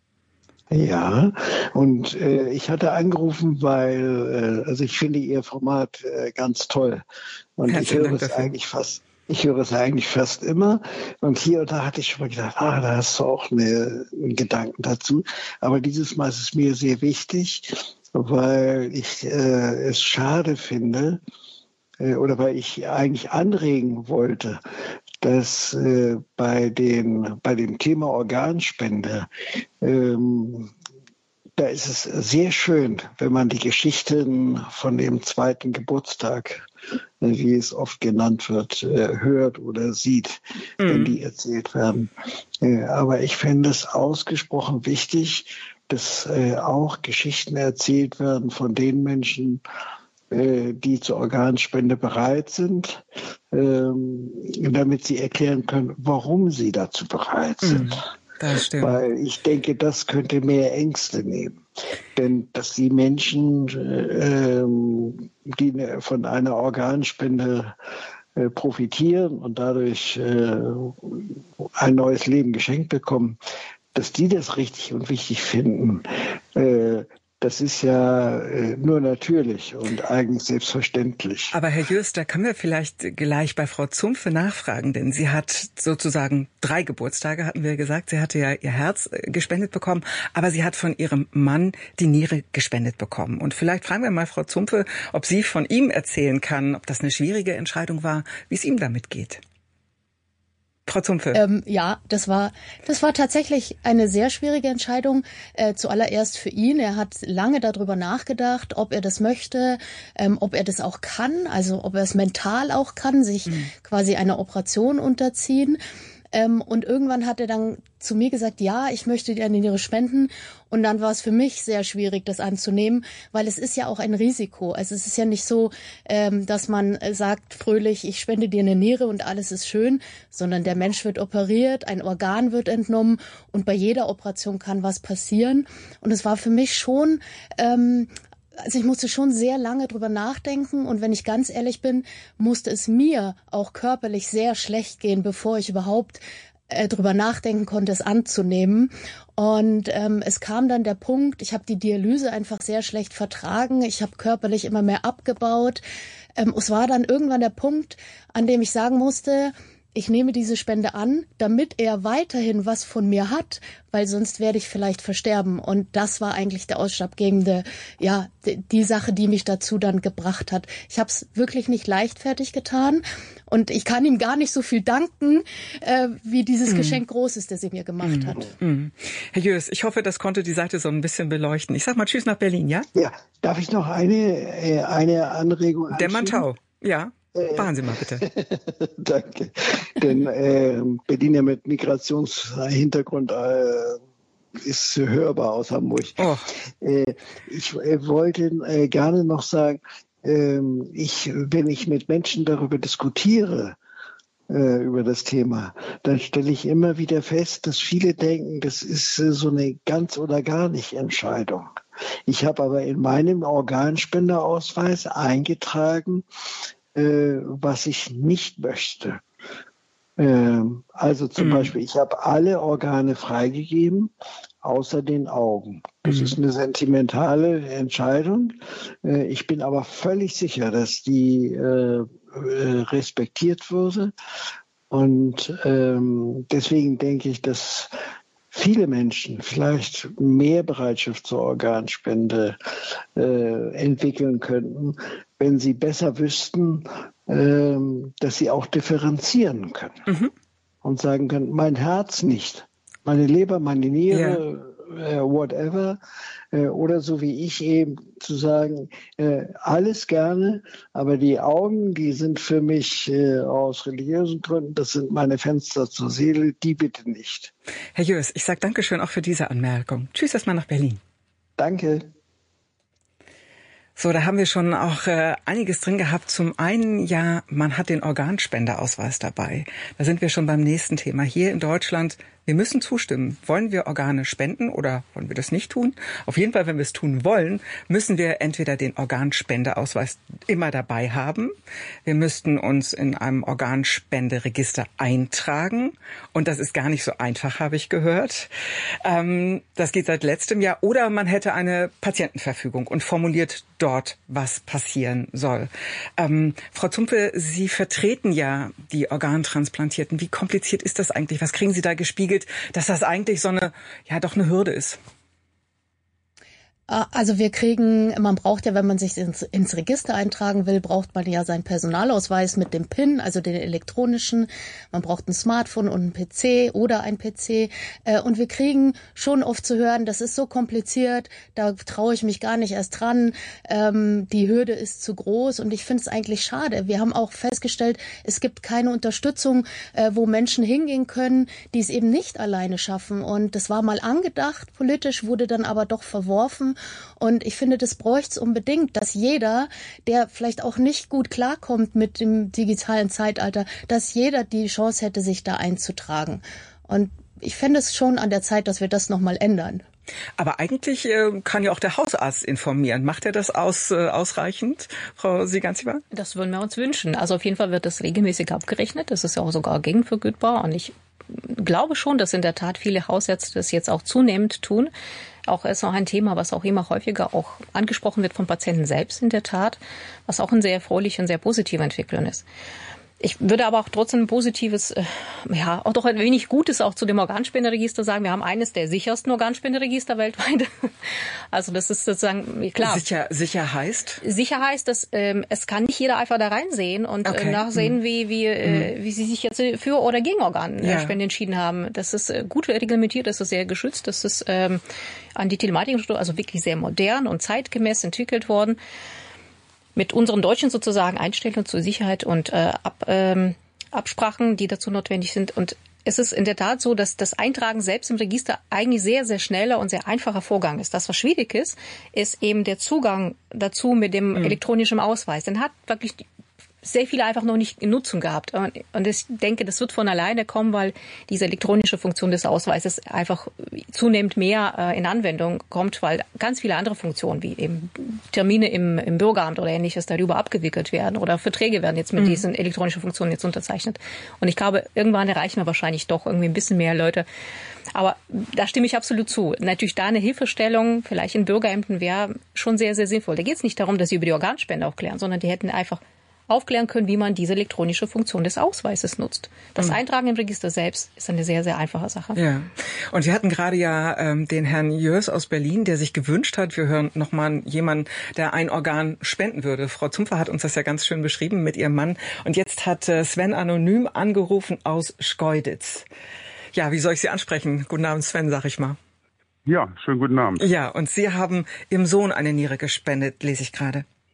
Ja, und äh, ich hatte angerufen, weil äh, also ich finde Ihr Format äh, ganz toll und Herzlichen ich höre es eigentlich fast, ich höre es eigentlich fast immer und hier und da hatte ich schon mal gedacht, ah, da hast du auch eine, einen Gedanken dazu, aber dieses Mal ist es mir sehr wichtig, weil ich äh, es schade finde äh, oder weil ich eigentlich anregen wollte, dass äh, bei, den, bei dem Thema Organspende, ähm, da ist es sehr schön, wenn man die Geschichten von dem zweiten Geburtstag, äh, wie es oft genannt wird, äh, hört oder sieht, mhm. wenn die erzählt werden. Äh, aber ich finde es ausgesprochen wichtig, dass äh, auch Geschichten erzählt werden von den Menschen, die zur Organspende bereit sind, ähm, damit sie erklären können, warum sie dazu bereit sind. Mhm, das stimmt. Weil ich denke, das könnte mehr Ängste nehmen. Denn dass die Menschen, ähm, die von einer Organspende äh, profitieren und dadurch äh, ein neues Leben geschenkt bekommen, dass die das richtig und wichtig finden, äh, das ist ja äh, nur natürlich und eigentlich selbstverständlich. Aber Herr Jörs, da können wir vielleicht gleich bei Frau Zumpfe nachfragen, denn sie hat sozusagen drei Geburtstage, hatten wir gesagt. Sie hatte ja ihr Herz gespendet bekommen, aber sie hat von ihrem Mann die Niere gespendet bekommen. Und vielleicht fragen wir mal Frau Zumpfe, ob sie von ihm erzählen kann, ob das eine schwierige Entscheidung war, wie es ihm damit geht. Frau Zumpfe. Ähm, ja, das war das war tatsächlich eine sehr schwierige Entscheidung. Äh, zuallererst für ihn. Er hat lange darüber nachgedacht, ob er das möchte, ähm, ob er das auch kann, also ob er es mental auch kann, sich mhm. quasi einer Operation unterziehen. Ähm, und irgendwann hat er dann zu mir gesagt, ja, ich möchte dir eine Niere spenden. Und dann war es für mich sehr schwierig, das anzunehmen, weil es ist ja auch ein Risiko. Also es ist ja nicht so, ähm, dass man sagt fröhlich, ich spende dir eine Niere und alles ist schön, sondern der Mensch wird operiert, ein Organ wird entnommen und bei jeder Operation kann was passieren. Und es war für mich schon... Ähm, Also ich musste schon sehr lange drüber nachdenken und wenn ich ganz ehrlich bin, musste es mir auch körperlich sehr schlecht gehen, bevor ich überhaupt äh, drüber nachdenken konnte, es anzunehmen. Und ähm, es kam dann der Punkt, ich habe die Dialyse einfach sehr schlecht vertragen, ich habe körperlich immer mehr abgebaut. Ähm, es war dann irgendwann der Punkt, an dem ich sagen musste, ich nehme diese Spende an, damit er weiterhin was von mir hat, weil sonst werde ich vielleicht versterben. Und das war eigentlich der ausschlaggebende, ja, die, die Sache, die mich dazu dann gebracht hat. Ich habe es wirklich nicht leichtfertig getan und ich kann ihm gar nicht so viel danken, äh, wie dieses mm. Geschenk groß ist, das er mir gemacht mm. hat. Mm. Herr Jörs, ich hoffe, das konnte die Seite so ein bisschen beleuchten. Ich sag mal Tschüss nach Berlin, ja? Ja, darf ich noch eine, äh, eine Anregung anschieben? Der Mantau, ja. Fahren Sie mal bitte. Danke. Denn äh, Berliner mit Migrationshintergrund äh, ist hörbar aus Hamburg. Oh. Äh, ich äh, wollte äh, gerne noch sagen, äh, ich, wenn ich mit Menschen darüber diskutiere, äh, über das Thema, dann stelle ich immer wieder fest, dass viele denken, das ist äh, so eine ganz oder gar nicht Entscheidung. Ich habe aber in meinem Organspenderausweis eingetragen, äh, was ich nicht möchte. Ähm, also zum mhm. Beispiel, ich habe alle Organe freigegeben, außer den Augen. Das mhm. ist eine sentimentale Entscheidung. Äh, ich bin aber völlig sicher, dass die äh, äh, respektiert würde. Und ähm, deswegen denke ich, dass viele Menschen vielleicht mehr Bereitschaft zur Organspende äh, entwickeln könnten, wenn sie besser wüssten, äh, dass sie auch differenzieren können mhm. und sagen können, mein Herz nicht, meine Leber, meine Niere, ja. äh, whatever, äh, oder so wie ich eben zu sagen, äh, alles gerne, aber die Augen, die sind für mich äh, aus religiösen Gründen, das sind meine Fenster zur Seele, die bitte nicht. Herr Jörs, ich sage Dankeschön auch für diese Anmerkung. Tschüss erstmal nach Berlin. Danke. So, da haben wir schon auch äh, einiges drin gehabt. Zum einen, ja, man hat den Organspenderausweis dabei. Da sind wir schon beim nächsten Thema. Hier in Deutschland, wir müssen zustimmen. Wollen wir Organe spenden oder wollen wir das nicht tun? Auf jeden Fall, wenn wir es tun wollen, müssen wir entweder den Organspenderausweis immer dabei haben. Wir müssten uns in einem Organspenderegister eintragen. Und das ist gar nicht so einfach, habe ich gehört. Ähm, das geht seit letztem Jahr. Oder man hätte eine Patientenverfügung und formuliert dort, was passieren soll. Ähm, Frau Zumpe, Sie vertreten ja die Organtransplantierten. Wie kompliziert ist das eigentlich? Was kriegen Sie da gespiegelt, dass das eigentlich so eine, ja, doch eine Hürde ist? Also wir kriegen, man braucht ja, wenn man sich ins, ins Register eintragen will, braucht man ja seinen Personalausweis mit dem P I N, also den elektronischen. Man braucht ein Smartphone und ein P C oder ein P C. Und wir kriegen schon oft zu hören, das ist so kompliziert, da traue ich mich gar nicht erst dran. Die Hürde ist zu groß und ich finde es eigentlich schade. Wir haben auch festgestellt, es gibt keine Unterstützung, wo Menschen hingehen können, die es eben nicht alleine schaffen. Und das war mal angedacht, politisch, wurde dann aber doch verworfen. Und ich finde, das bräuchte es unbedingt, dass jeder, der vielleicht auch nicht gut klarkommt mit dem digitalen Zeitalter, dass jeder die Chance hätte, sich da einzutragen. Und ich fände es schon an der Zeit, dass wir das nochmal ändern. Aber eigentlich äh, kann ja auch der Hausarzt informieren. Macht er das aus, äh, ausreichend, Frau Sieganziwa? Das würden wir uns wünschen. Also auf jeden Fall wird das regelmäßig abgerechnet. Das ist ja auch sogar gegenvergütbar. Und ich glaube schon, dass in der Tat viele Hausärzte das jetzt auch zunehmend tun. Auch ist noch ein Thema, was auch immer häufiger auch angesprochen wird vom Patienten selbst in der Tat, was auch eine sehr erfreuliche und sehr positive Entwicklung ist. Ich würde aber auch trotzdem ein positives, äh, ja, auch doch ein wenig Gutes auch zu dem Organspenderegister sagen. Wir haben eines der sichersten Organspenderegister weltweit. Also das ist sozusagen, klar. Sicher, sicher heißt? Sicher heißt, dass ähm, es kann nicht jeder einfach da reinsehen und okay. äh, nachsehen, hm. wie, wie, äh, wie sie sich jetzt für oder gegen Organspende ja. entschieden haben. Das ist äh, gut reglementiert, das ist sehr geschützt, das ist ähm, an die Telematik, also wirklich sehr modern und zeitgemäß entwickelt worden. Mit unseren deutschen sozusagen Einstellungen zur Sicherheit und äh, Ab, ähm, Absprachen, die dazu notwendig sind. Und es ist in der Tat so, dass das Eintragen selbst im Register eigentlich sehr, sehr schneller und sehr einfacher Vorgang ist. Das, was schwierig ist, ist eben der Zugang dazu mit dem mhm. elektronischen Ausweis. Dann hat wirklich sehr viele einfach noch nicht in Nutzung gehabt. Und ich denke, das wird von alleine kommen, weil diese elektronische Funktion des Ausweises einfach zunehmend mehr in Anwendung kommt, weil ganz viele andere Funktionen, wie eben Termine im, im Bürgeramt oder Ähnliches, darüber abgewickelt werden oder Verträge werden jetzt mit mhm. diesen elektronischen Funktionen jetzt unterzeichnet. Und ich glaube, irgendwann erreichen wir wahrscheinlich doch irgendwie ein bisschen mehr Leute. Aber da stimme ich absolut zu. Natürlich da eine Hilfestellung, vielleicht in Bürgerämtern, wäre schon sehr, sehr sinnvoll. Da geht es nicht darum, dass sie über die Organspende aufklären, sondern die hätten einfach aufklären können, wie man diese elektronische Funktion des Ausweises nutzt. Das mhm. Eintragen im Register selbst ist eine sehr, sehr einfache Sache. Ja. Und wir hatten gerade ja ähm, den Herrn Jörs aus Berlin, der sich gewünscht hat, wir hören nochmal jemanden, der ein Organ spenden würde. Frau Zumpe hat uns das ja ganz schön beschrieben mit ihrem Mann. Und jetzt hat äh, Sven anonym angerufen aus Schkeuditz. Ja, wie soll ich Sie ansprechen? Guten Abend, Sven, sag ich mal. Ja, schönen guten Abend. Ja, und Sie haben Ihrem Sohn eine Niere gespendet, lese ich gerade.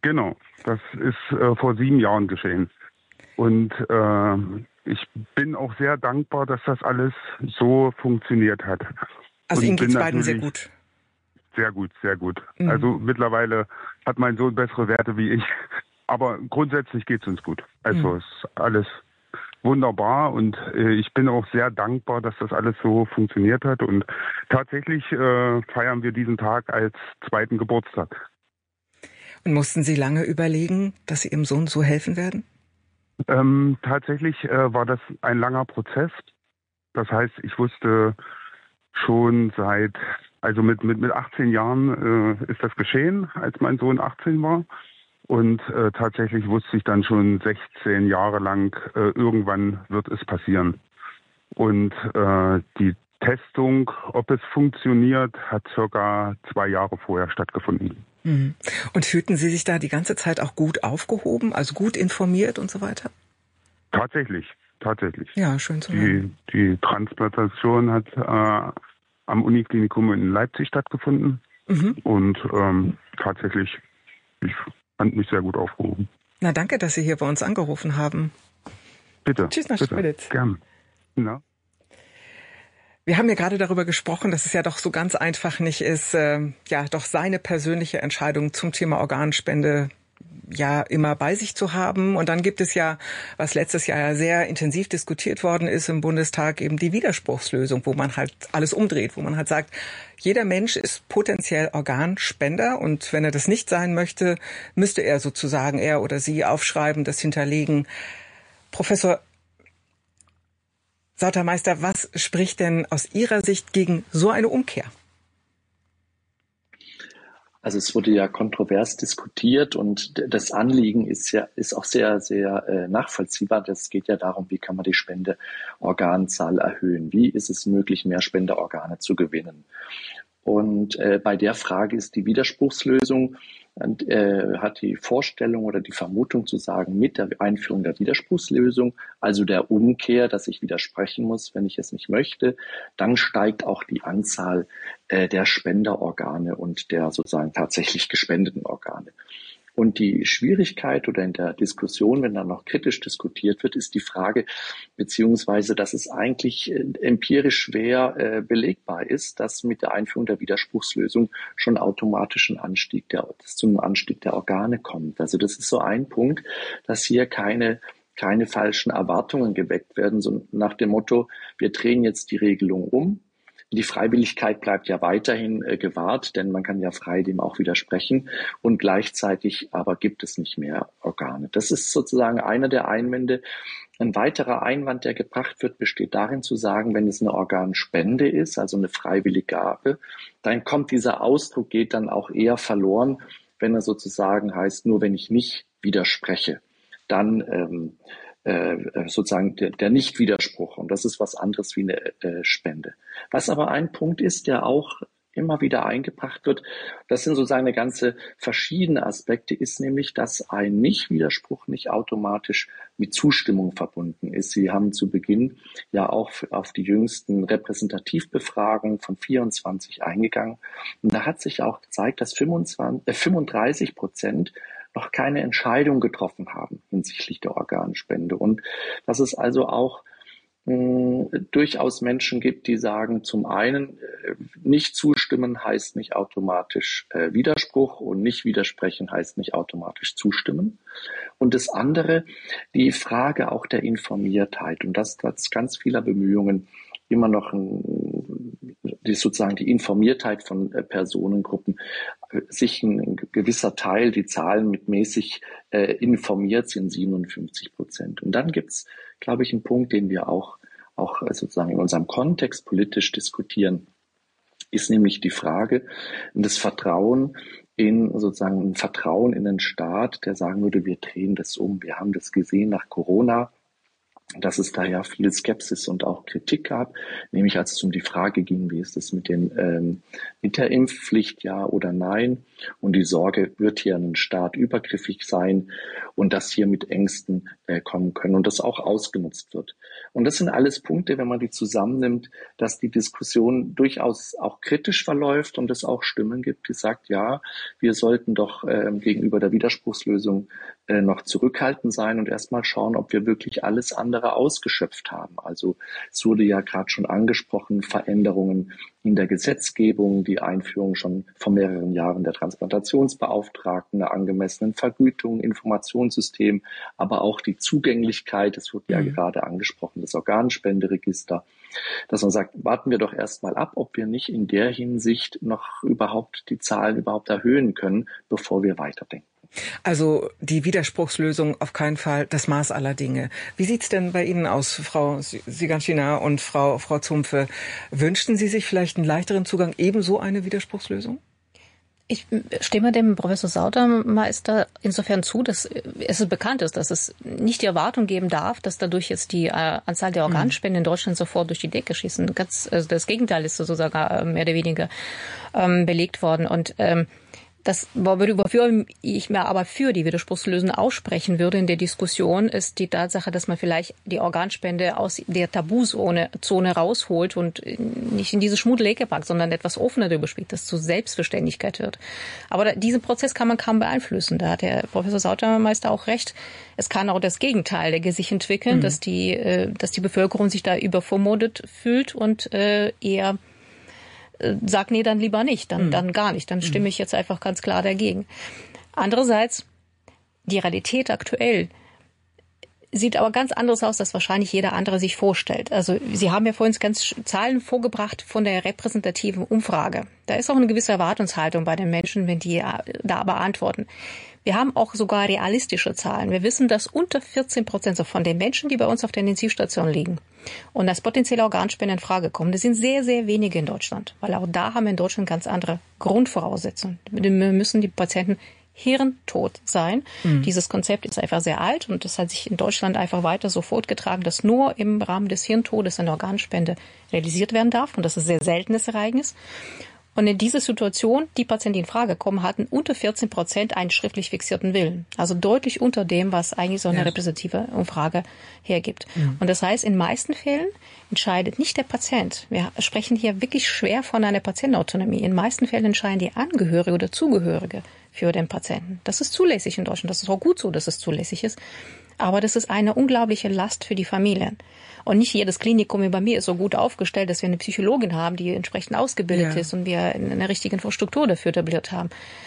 Genau, das ist äh, vor sieben Jahren geschehen. Und äh, ich bin auch sehr dankbar, dass das alles so funktioniert hat. Also Und Ihnen geht es bin beiden sehr gut? Sehr gut, sehr gut. Mhm. Also mittlerweile hat mein Sohn bessere Werte wie ich. Aber grundsätzlich geht es uns gut. Also mhm. ist alles wunderbar und äh, ich bin auch sehr dankbar, dass das alles so funktioniert hat. Und tatsächlich äh, feiern wir diesen Tag als zweiten Geburtstag. Und mussten Sie lange überlegen, dass Sie Ihrem Sohn so helfen werden? Ähm, tatsächlich äh, war das ein langer Prozess. Das heißt, ich wusste schon seit, also mit, mit, mit achtzehn Jahren äh, ist das geschehen, als mein Sohn achtzehn war. Und äh, tatsächlich wusste ich dann schon sechzehn Jahre lang, äh, irgendwann wird es passieren. Und äh, die Testung, ob es funktioniert, hat circa zwei Jahre vorher stattgefunden. Mhm. Und fühlten Sie sich da die ganze Zeit auch gut aufgehoben, also gut informiert und so weiter? Tatsächlich, tatsächlich. Ja, schön zu hören. Die, die Transplantation hat äh, am Uniklinikum in Leipzig stattgefunden. Mhm. Und ähm, tatsächlich, ich fand mich sehr gut aufgehoben. Na, danke, dass Sie hier bei uns angerufen haben. Bitte. Tschüss nach Schweditz. Gern. Na? Wir haben ja gerade darüber gesprochen, dass es ja doch so ganz einfach nicht ist, äh, ja, doch seine persönliche Entscheidung zum Thema Organspende ja immer bei sich zu haben. Und dann gibt es ja, was letztes Jahr ja sehr intensiv diskutiert worden ist im Bundestag, eben die Widerspruchslösung, wo man halt alles umdreht, wo man halt sagt, jeder Mensch ist potenziell Organspender und wenn er das nicht sein möchte, müsste er sozusagen, er oder sie aufschreiben, das hinterlegen. Professor Sautermeister, was spricht denn aus Ihrer Sicht gegen so eine Umkehr? Also es wurde ja kontrovers diskutiert und das Anliegen ist ja ist auch sehr, sehr äh, nachvollziehbar. Das geht ja darum, wie kann man die Spendeorganzahl erhöhen? Wie ist es möglich, mehr Spenderorgane zu gewinnen? Und äh, bei der Frage ist die Widerspruchslösung, und, äh, hat die Vorstellung oder die Vermutung zu sagen, mit der Einführung der Widerspruchslösung, also der Umkehr, dass ich widersprechen muss, wenn ich es nicht möchte, dann steigt auch die Anzahl äh, der Spenderorgane und der sozusagen tatsächlich gespendeten Organe. Und die Schwierigkeit oder in der Diskussion, wenn dann noch kritisch diskutiert wird, ist die Frage, beziehungsweise, dass es eigentlich äh, empirisch schwer äh, belegbar ist, dass mit der Einführung der Widerspruchslösung schon automatisch ein Anstieg der, zu einem Anstieg der Organe kommt. Also das ist so ein Punkt, dass hier keine keine falschen Erwartungen geweckt werden, so nach dem Motto, wir drehen jetzt die Regelung um. Die Freiwilligkeit bleibt ja weiterhin äh, gewahrt, denn man kann ja frei dem auch widersprechen und gleichzeitig aber gibt es nicht mehr Organe. Das ist sozusagen einer der Einwände. Ein weiterer Einwand, der gebracht wird, besteht darin zu sagen, wenn es eine Organspende ist, also eine freiwillige Gabe, dann kommt dieser Ausdruck, geht dann auch eher verloren, wenn er sozusagen heißt, nur wenn ich nicht widerspreche, dann ähm, Äh, sozusagen der, der Nichtwiderspruch. Und das ist was anderes wie eine äh, Spende. Was aber ein Punkt ist, der auch immer wieder eingebracht wird, das sind sozusagen eine ganze verschiedene Aspekte, ist nämlich, dass ein Nichtwiderspruch nicht automatisch mit Zustimmung verbunden ist. Sie haben zu Beginn ja auch auf die jüngsten Repräsentativbefragungen von vierundzwanzig eingegangen. Und da hat sich auch gezeigt, dass fünfundzwanzig, äh, fünfunddreißig Prozent noch keine Entscheidung getroffen haben hinsichtlich der Organspende. Und dass es also auch mh, durchaus Menschen gibt, die sagen, zum einen, äh, nicht zustimmen heißt nicht automatisch äh, Widerspruch und nicht widersprechen heißt nicht automatisch zustimmen. Und das andere, die Frage auch der Informiertheit und das trotz ganz vieler Bemühungen immer noch ein, die sozusagen die Informiertheit von äh, Personengruppen, äh, sich ein, ein gewisser Teil, die Zahlen mit mäßig äh, informiert sind, siebenundfünfzig Prozent. Und dann gibt's, glaube ich, einen Punkt, den wir auch, auch äh, sozusagen in unserem Kontext politisch diskutieren, ist nämlich die Frage, das Vertrauen in sozusagen ein Vertrauen in den Staat, der sagen würde, wir drehen das um. Wir haben das gesehen nach Corona. dass es da ja viel Skepsis und auch Kritik gab, nämlich als es um die Frage ging, wie ist es mit den ähm, mit der Impfpflicht, ja oder nein, und die Sorge, wird hier ein Staat übergriffig sein und dass hier mit Ängsten äh, kommen können und das auch ausgenutzt wird. Und das sind alles Punkte, wenn man die zusammennimmt, dass die Diskussion durchaus auch kritisch verläuft und es auch Stimmen gibt, die sagt, ja, wir sollten doch äh, gegenüber der Widerspruchslösung äh, noch zurückhaltend sein und erstmal schauen, ob wir wirklich alles andere ausgeschöpft haben. Also es wurde ja gerade schon angesprochen, Veränderungen in der Gesetzgebung, die Einführung schon vor mehreren Jahren der Transplantationsbeauftragten, einer angemessenen Vergütung, Informationssystem, aber auch die Zugänglichkeit, es wurde ja mhm. gerade angesprochen, das Organspenderegister, dass man sagt, warten wir doch erstmal ab, ob wir nicht in der Hinsicht noch überhaupt die Zahlen überhaupt erhöhen können, bevor wir weiterdenken. Also die Widerspruchslösung auf keinen Fall das Maß aller Dinge. Wie sieht's denn bei Ihnen aus, Frau Ziganschina und Frau, Frau Zumpfe? Wünschten Sie sich vielleicht einen leichteren Zugang, ebenso eine Widerspruchslösung? Ich stimme dem Professor Sautermeister insofern zu, dass es bekannt ist, dass es nicht die Erwartung geben darf, dass dadurch jetzt die äh, Anzahl der Organspenden in Deutschland sofort durch die Decke schießen. Ganz, also das Gegenteil ist sozusagen äh, mehr oder weniger ähm, belegt worden. Und ähm, Das, wofür ich mir aber für die Widerspruchslösung aussprechen würde in der Diskussion, ist die Tatsache, dass man vielleicht die Organspende aus der Tabuzone Zone rausholt und nicht in diese Schmuddelecke packt, sondern etwas offener darüber spricht, dass es zur Selbstverständlichkeit wird. Aber da, diesen Prozess kann man kaum beeinflussen. Da hat der Professor Sautermeister auch recht. Es kann auch das Gegenteil sich entwickeln, mhm. dass die, dass die Bevölkerung sich da übervormundet fühlt und eher sag, nee, dann lieber nicht, dann, dann gar nicht. Dann stimme ich jetzt einfach ganz klar dagegen. Andererseits, die Realität aktuell sieht aber ganz anders aus, als wahrscheinlich jeder andere sich vorstellt. Also Sie haben ja vorhin ganz Zahlen vorgebracht von der repräsentativen Umfrage. Da ist auch eine gewisse Erwartungshaltung bei den Menschen, wenn die da beantworten. Wir haben auch sogar realistische Zahlen. Wir wissen, dass unter vierzehn Prozent von den Menschen, die bei uns auf der Intensivstation liegen und als potenzielle Organspender in Frage kommen, das sind sehr, sehr wenige in Deutschland. Weil auch da haben wir in Deutschland ganz andere Grundvoraussetzungen. Wir müssen die Patienten hirntot sein. Mhm. Dieses Konzept ist einfach sehr alt und das hat sich in Deutschland einfach weiter so fortgetragen, dass nur im Rahmen des Hirntodes eine Organspende realisiert werden darf. Und das ist ein sehr seltenes Ereignis. Und in dieser Situation, die Patienten, die in Frage kommen, hatten unter vierzehn Prozent einen schriftlich fixierten Willen. Also deutlich unter dem, was eigentlich so eine ja. repräsentative Umfrage hergibt. Mhm. Und das heißt, in meisten Fällen entscheidet nicht der Patient. Wir sprechen hier wirklich schwer von einer Patientenautonomie. In meisten Fällen entscheiden die Angehörige oder Zugehörige für den Patienten. Das ist zulässig in Deutschland. Das ist auch gut so, dass es zulässig ist. Aber das ist eine unglaubliche Last für die Familien. Und nicht jedes Klinikum wie bei mir ist so gut aufgestellt, dass wir eine Psychologin haben, die entsprechend ausgebildet ja. ist und wir eine richtige Infrastruktur dafür etabliert haben.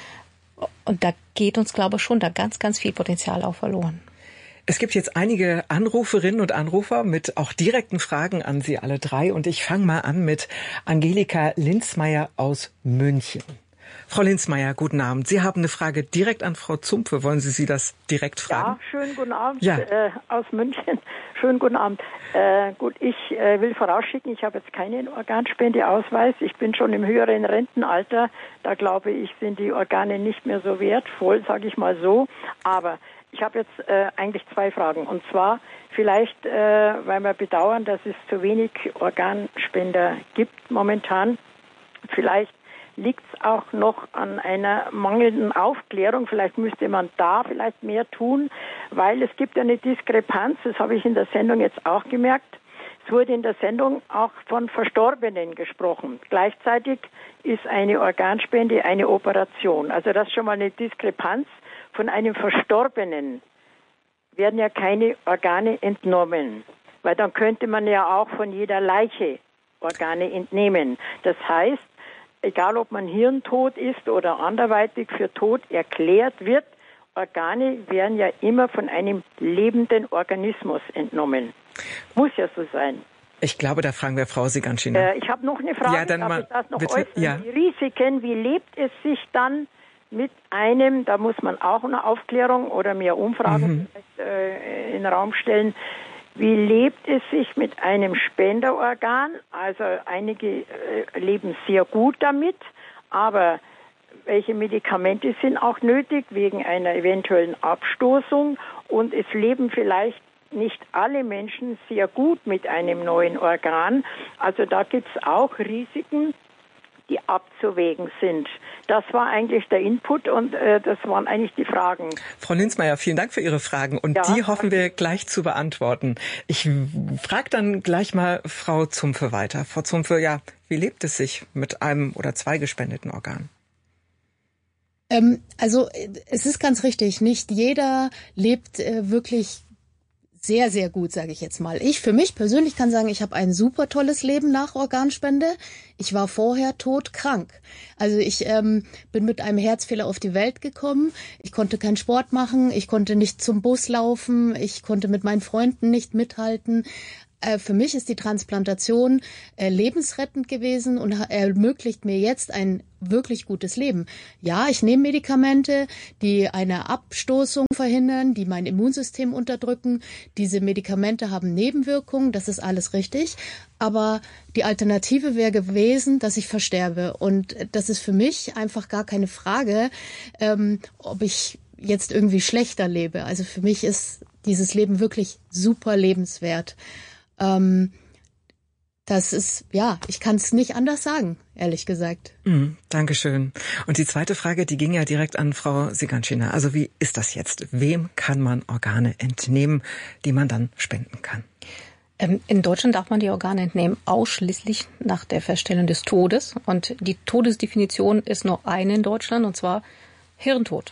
Und da geht uns, glaube ich, schon da ganz, ganz viel Potenzial auch verloren. Es gibt jetzt einige Anruferinnen und Anrufer mit auch direkten Fragen an Sie alle drei. Und ich fange mal an mit Angelika Linzmeier aus München. Frau Linzmeier, guten Abend. Sie haben eine Frage direkt an Frau Zumpfe. Wollen Sie sie das direkt fragen? Ja, schönen guten Abend ja. äh, aus München. Schönen guten Abend. Äh, gut, ich äh, will vorausschicken, ich habe jetzt keinen Organspendeausweis. Ich bin schon im höheren Rentenalter. Da glaube ich, sind die Organe nicht mehr so wertvoll, sage ich mal so. Aber ich habe jetzt äh, eigentlich zwei Fragen. Und zwar vielleicht, äh, weil wir bedauern, dass es zu wenig Organspender gibt momentan. Vielleicht liegt es auch noch an einer mangelnden Aufklärung. Vielleicht müsste man da vielleicht mehr tun, weil es gibt eine Diskrepanz, das habe ich in der Sendung jetzt auch gemerkt. Es wurde in der Sendung auch von Verstorbenen gesprochen. Gleichzeitig ist eine Organspende eine Operation. Also das ist schon mal eine Diskrepanz. Von einem Verstorbenen werden ja keine Organe entnommen, weil dann könnte man ja auch von jeder Leiche Organe entnehmen. Das heißt, egal ob man hirntot ist oder anderweitig für tot erklärt wird, Organe werden ja immer von einem lebenden Organismus entnommen. Muss ja so sein. Ich glaube, da fragen wir Frau Ziganschina. Äh, ich habe noch eine Frage, ja, dann darf mal, ich das noch bitte, äußern? ja. Die Risiken, wie lebt es sich dann mit einem, da muss man auch eine Aufklärung oder mehr Umfragen mhm. vielleicht, äh, in den Raum stellen, wie lebt es sich mit einem Spenderorgan? Also einige äh, leben sehr gut damit, aber welche Medikamente sind auch nötig wegen einer eventuellen Abstoßung? Und es leben vielleicht nicht alle Menschen sehr gut mit einem neuen Organ. Also da gibt es auch Risiken, die abzuwägen sind. Das war eigentlich der Input und äh, das waren eigentlich die Fragen. Frau Linzmeier, vielen Dank für Ihre Fragen und ja, die hoffen wir gleich zu beantworten. Ich frage dann gleich mal Frau Zumpfe weiter. Frau Zumpfe, ja, wie lebt es sich mit einem oder zwei gespendeten Organen? Ähm, also es ist ganz richtig, nicht jeder lebt äh, wirklich sehr, sehr gut, sage ich jetzt mal. Ich für mich persönlich kann sagen, ich habe ein super tolles Leben nach Organspende. Ich war vorher todkrank. Also ich ähm, bin mit einem Herzfehler auf die Welt gekommen. Ich konnte keinen Sport machen, ich konnte nicht zum Bus laufen, ich konnte mit meinen Freunden nicht mithalten. Äh, für mich ist die Transplantation äh, lebensrettend gewesen und ermöglicht mir jetzt ein wirklich gutes Leben. Ja, ich nehme Medikamente, die eine Abstoßung verhindern, die mein Immunsystem unterdrücken. Diese Medikamente haben Nebenwirkungen, das ist alles richtig. Aber die Alternative wäre gewesen, dass ich versterbe. Und das ist für mich einfach gar keine Frage, ähm, ob ich jetzt irgendwie schlechter lebe. Also für mich ist dieses Leben wirklich super lebenswert. Ähm, das ist, ja, ich kann es nicht anders sagen, ehrlich gesagt. Mm, Dankeschön. Und die zweite Frage, die ging ja direkt an Frau Siganschina. Also wie ist das jetzt? Wem kann man Organe entnehmen, die man dann spenden kann? Ähm, in Deutschland darf man die Organe entnehmen, ausschließlich nach der Feststellung des Todes. Und die Todesdefinition ist nur eine in Deutschland, und zwar Hirntod.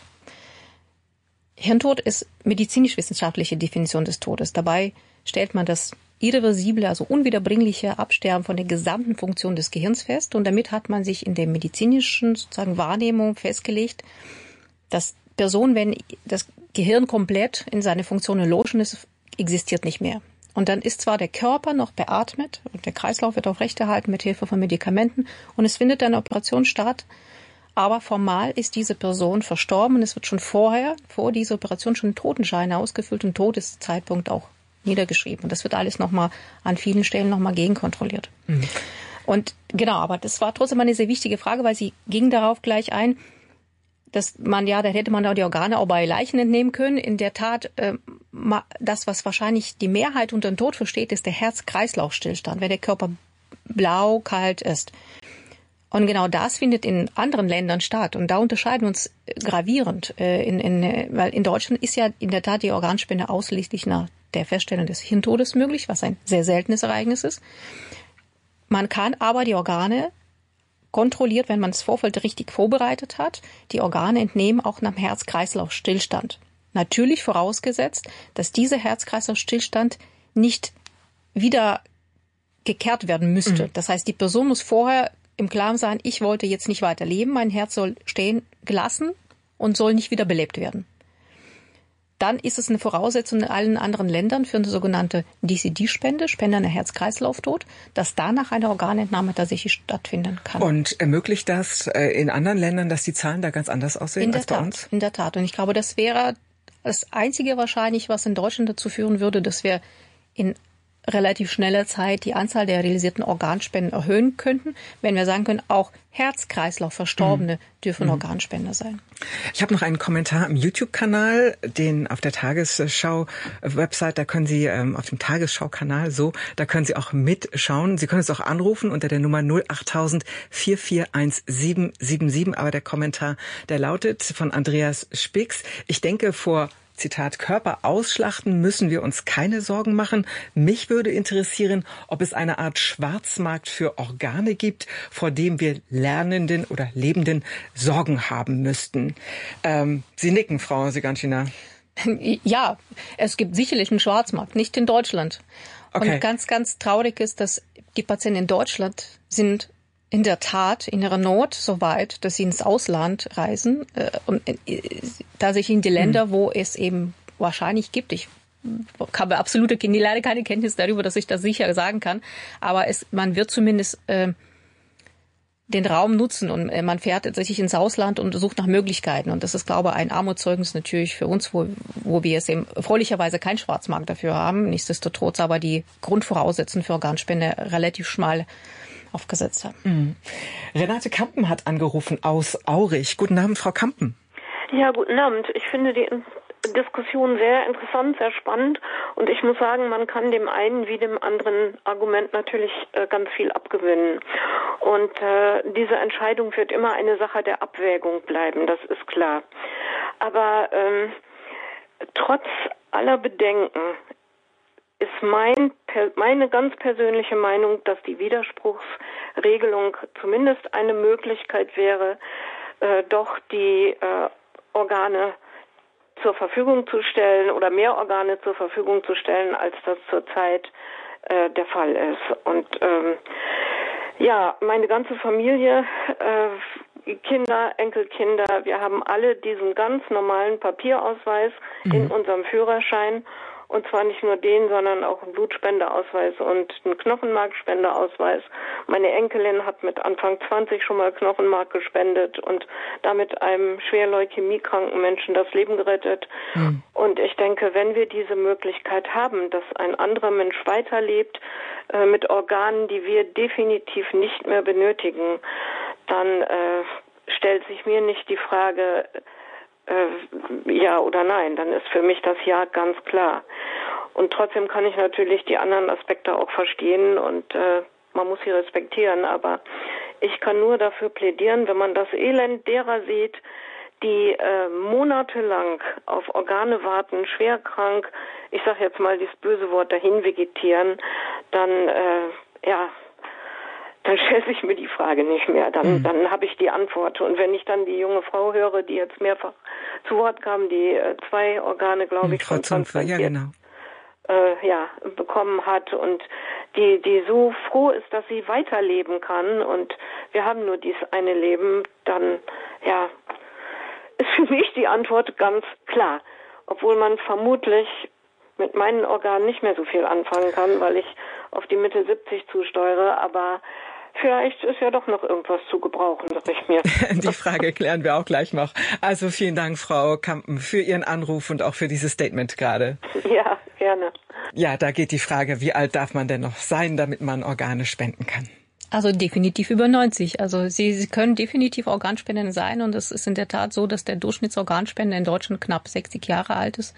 Hirntod ist medizinisch-wissenschaftliche Definition des Todes. Dabei stellt man das irreversible, also unwiederbringliche Absterben von der gesamten Funktion des Gehirns fest. Und damit hat man sich in der medizinischen sozusagen Wahrnehmung festgelegt, dass Personen, wenn das Gehirn komplett in seine Funktion erloschen ist, existiert nicht mehr. Und dann ist zwar der Körper noch beatmet und der Kreislauf wird aufrechterhalten mit Hilfe von Medikamenten und es findet eine Operation statt, aber formal ist diese Person verstorben und es wird schon vorher, vor dieser Operation schon ein Totenschein ausgefüllt und Todeszeitpunkt auch niedergeschrieben. Und das wird alles nochmal an vielen Stellen nochmal gegenkontrolliert. Mhm. Und genau, aber das war trotzdem eine sehr wichtige Frage, weil sie ging darauf gleich ein, dass man ja, da hätte man auch die Organe auch bei Leichen entnehmen können. In der Tat, äh, das, was wahrscheinlich die Mehrheit unter dem Tod versteht, ist der Herz-Kreislauf-Stillstand, wenn der Körper blau, kalt ist. Und genau das findet in anderen Ländern statt. Und da unterscheiden wir uns gravierend. Äh, in, in, weil in Deutschland ist ja in der Tat die Organspende ausschließlich nach der Feststellung des Hirntodes möglich, was ein sehr seltenes Ereignis ist. Man kann aber die Organe kontrolliert, wenn man das Vorfeld richtig vorbereitet hat, die Organe entnehmen auch nach Herz-Kreislauf-Stillstand. Natürlich vorausgesetzt, dass dieser Herz-Kreislauf-Stillstand nicht wieder gekehrt werden müsste. Mhm. Das heißt, die Person muss vorher im Klaren sein, ich wollte jetzt nicht weiter leben, mein Herz soll stehen gelassen und soll nicht wieder belebt werden. Dann ist es eine Voraussetzung in allen anderen Ländern für eine sogenannte D C D-Spende, Spende an Herz-Kreislauf-Tod, dass danach eine Organentnahme tatsächlich stattfinden kann. Und ermöglicht das in anderen Ländern, dass die Zahlen da ganz anders aussehen als bei uns? In der Tat. Und ich glaube, das wäre das Einzige wahrscheinlich, was in Deutschland dazu führen würde, dass wir in relativ schneller Zeit die Anzahl der realisierten Organspenden erhöhen könnten, wenn wir sagen können, auch Herz-Kreislauf-Verstorbene mhm. dürfen mhm. Organspender sein. Ich habe noch einen Kommentar im YouTube-Kanal, den auf der Tagesschau-Website, da können Sie, ähm, auf dem Tagesschau-Kanal, so, da können Sie auch mitschauen. Sie können es auch anrufen unter der Nummer null acht null null vier vier eins sieben sieben sieben, aber der Kommentar, der lautet von Andreas Spix, ich denke, vor Zitat, Körper ausschlachten müssen wir uns keine Sorgen machen. Mich würde interessieren, ob es eine Art Schwarzmarkt für Organe gibt, vor dem wir Lernenden oder Lebenden Sorgen haben müssten. Ähm, Sie nicken, Frau Siganschina. Ja, es gibt sicherlich einen Schwarzmarkt, nicht in Deutschland. Okay. Und ganz, ganz traurig ist, dass die Patienten in Deutschland sind in der Tat in ihrer Not so weit, dass sie ins Ausland reisen äh, und äh, tatsächlich in die Länder, mhm. wo es eben wahrscheinlich gibt. Ich habe absolut leider keine Kenntnis darüber, dass ich das sicher sagen kann, aber es, man wird zumindest äh, den Raum nutzen und äh, man fährt tatsächlich ins Ausland und sucht nach Möglichkeiten. Und das ist, glaube ich, ein Armutszeugnis natürlich für uns, wo, wo wir es eben erfreulicherweise keinen Schwarzmarkt dafür haben. Nichtsdestotrotz aber die Grundvoraussetzungen für Organspende relativ schmal aufgesetzt haben. Mhm. Renate Kampen hat angerufen aus Aurich. Guten Abend, Frau Kampen. Ja, guten Abend. Ich finde die Diskussion sehr interessant, sehr spannend. Und ich muss sagen, man kann dem einen wie dem anderen Argument natürlich äh, ganz viel abgewinnen. Und äh, diese Entscheidung wird immer eine Sache der Abwägung bleiben, das ist klar. Aber ähm, trotz aller Bedenken ist mein, meine ganz persönliche Meinung, dass die Widerspruchsregelung zumindest eine Möglichkeit wäre, äh, doch die äh, Organe zur Verfügung zu stellen oder mehr Organe zur Verfügung zu stellen, als das zurzeit äh, der Fall ist. Und ähm, ja, meine ganze Familie, äh, Kinder, Enkelkinder, wir haben alle diesen ganz normalen Papierausweis mhm. in unserem Führerschein. Und zwar nicht nur den, sondern auch einen Blutspendeausweis und einen Knochenmarkspendeausweis. Meine Enkelin hat mit Anfang zwanzig schon mal Knochenmark gespendet und damit einem schwer leukämiekranken Menschen das Leben gerettet. Mhm. Und ich denke, wenn wir diese Möglichkeit haben, dass ein anderer Mensch weiterlebt äh, mit Organen, die wir definitiv nicht mehr benötigen, dann äh, stellt sich mir nicht die Frage, Äh, ja oder nein, dann ist für mich das Ja ganz klar. Und trotzdem kann ich natürlich die anderen Aspekte auch verstehen und äh, man muss sie respektieren, aber ich kann nur dafür plädieren, wenn man das Elend derer sieht, die äh, monatelang auf Organe warten, schwer krank, ich sage jetzt mal dieses böse Wort dahin vegetieren, dann äh, ja, dann stellt sich mir die Frage nicht mehr. Dann, mhm. dann habe ich die Antwort. Und wenn ich dann die junge Frau höre, die jetzt mehrfach zu Wort kam, die äh, zwei Organe, glaube ich, Frau Zunfer, ja, genau. Äh, ja, bekommen hat und die, die so froh ist, dass sie weiterleben kann und wir haben nur dieses eine Leben, dann, ja, ist für mich die Antwort ganz klar. Obwohl man vermutlich mit meinen Organen nicht mehr so viel anfangen kann, weil ich auf die Mitte siebzig zusteuere, aber vielleicht ist ja doch noch irgendwas zu gebrauchen, sag ich mir. Die Frage klären wir auch gleich noch. Also vielen Dank, Frau Kampen, für Ihren Anruf und auch für dieses Statement gerade. Ja, gerne. Ja, da geht die Frage, wie alt darf man denn noch sein, damit man Organe spenden kann? Also definitiv über neunzig. Also Sie, Sie können definitiv Organspender sein und es ist in der Tat so, dass der Durchschnittsorganspender in Deutschland knapp sechzig Jahre alt ist.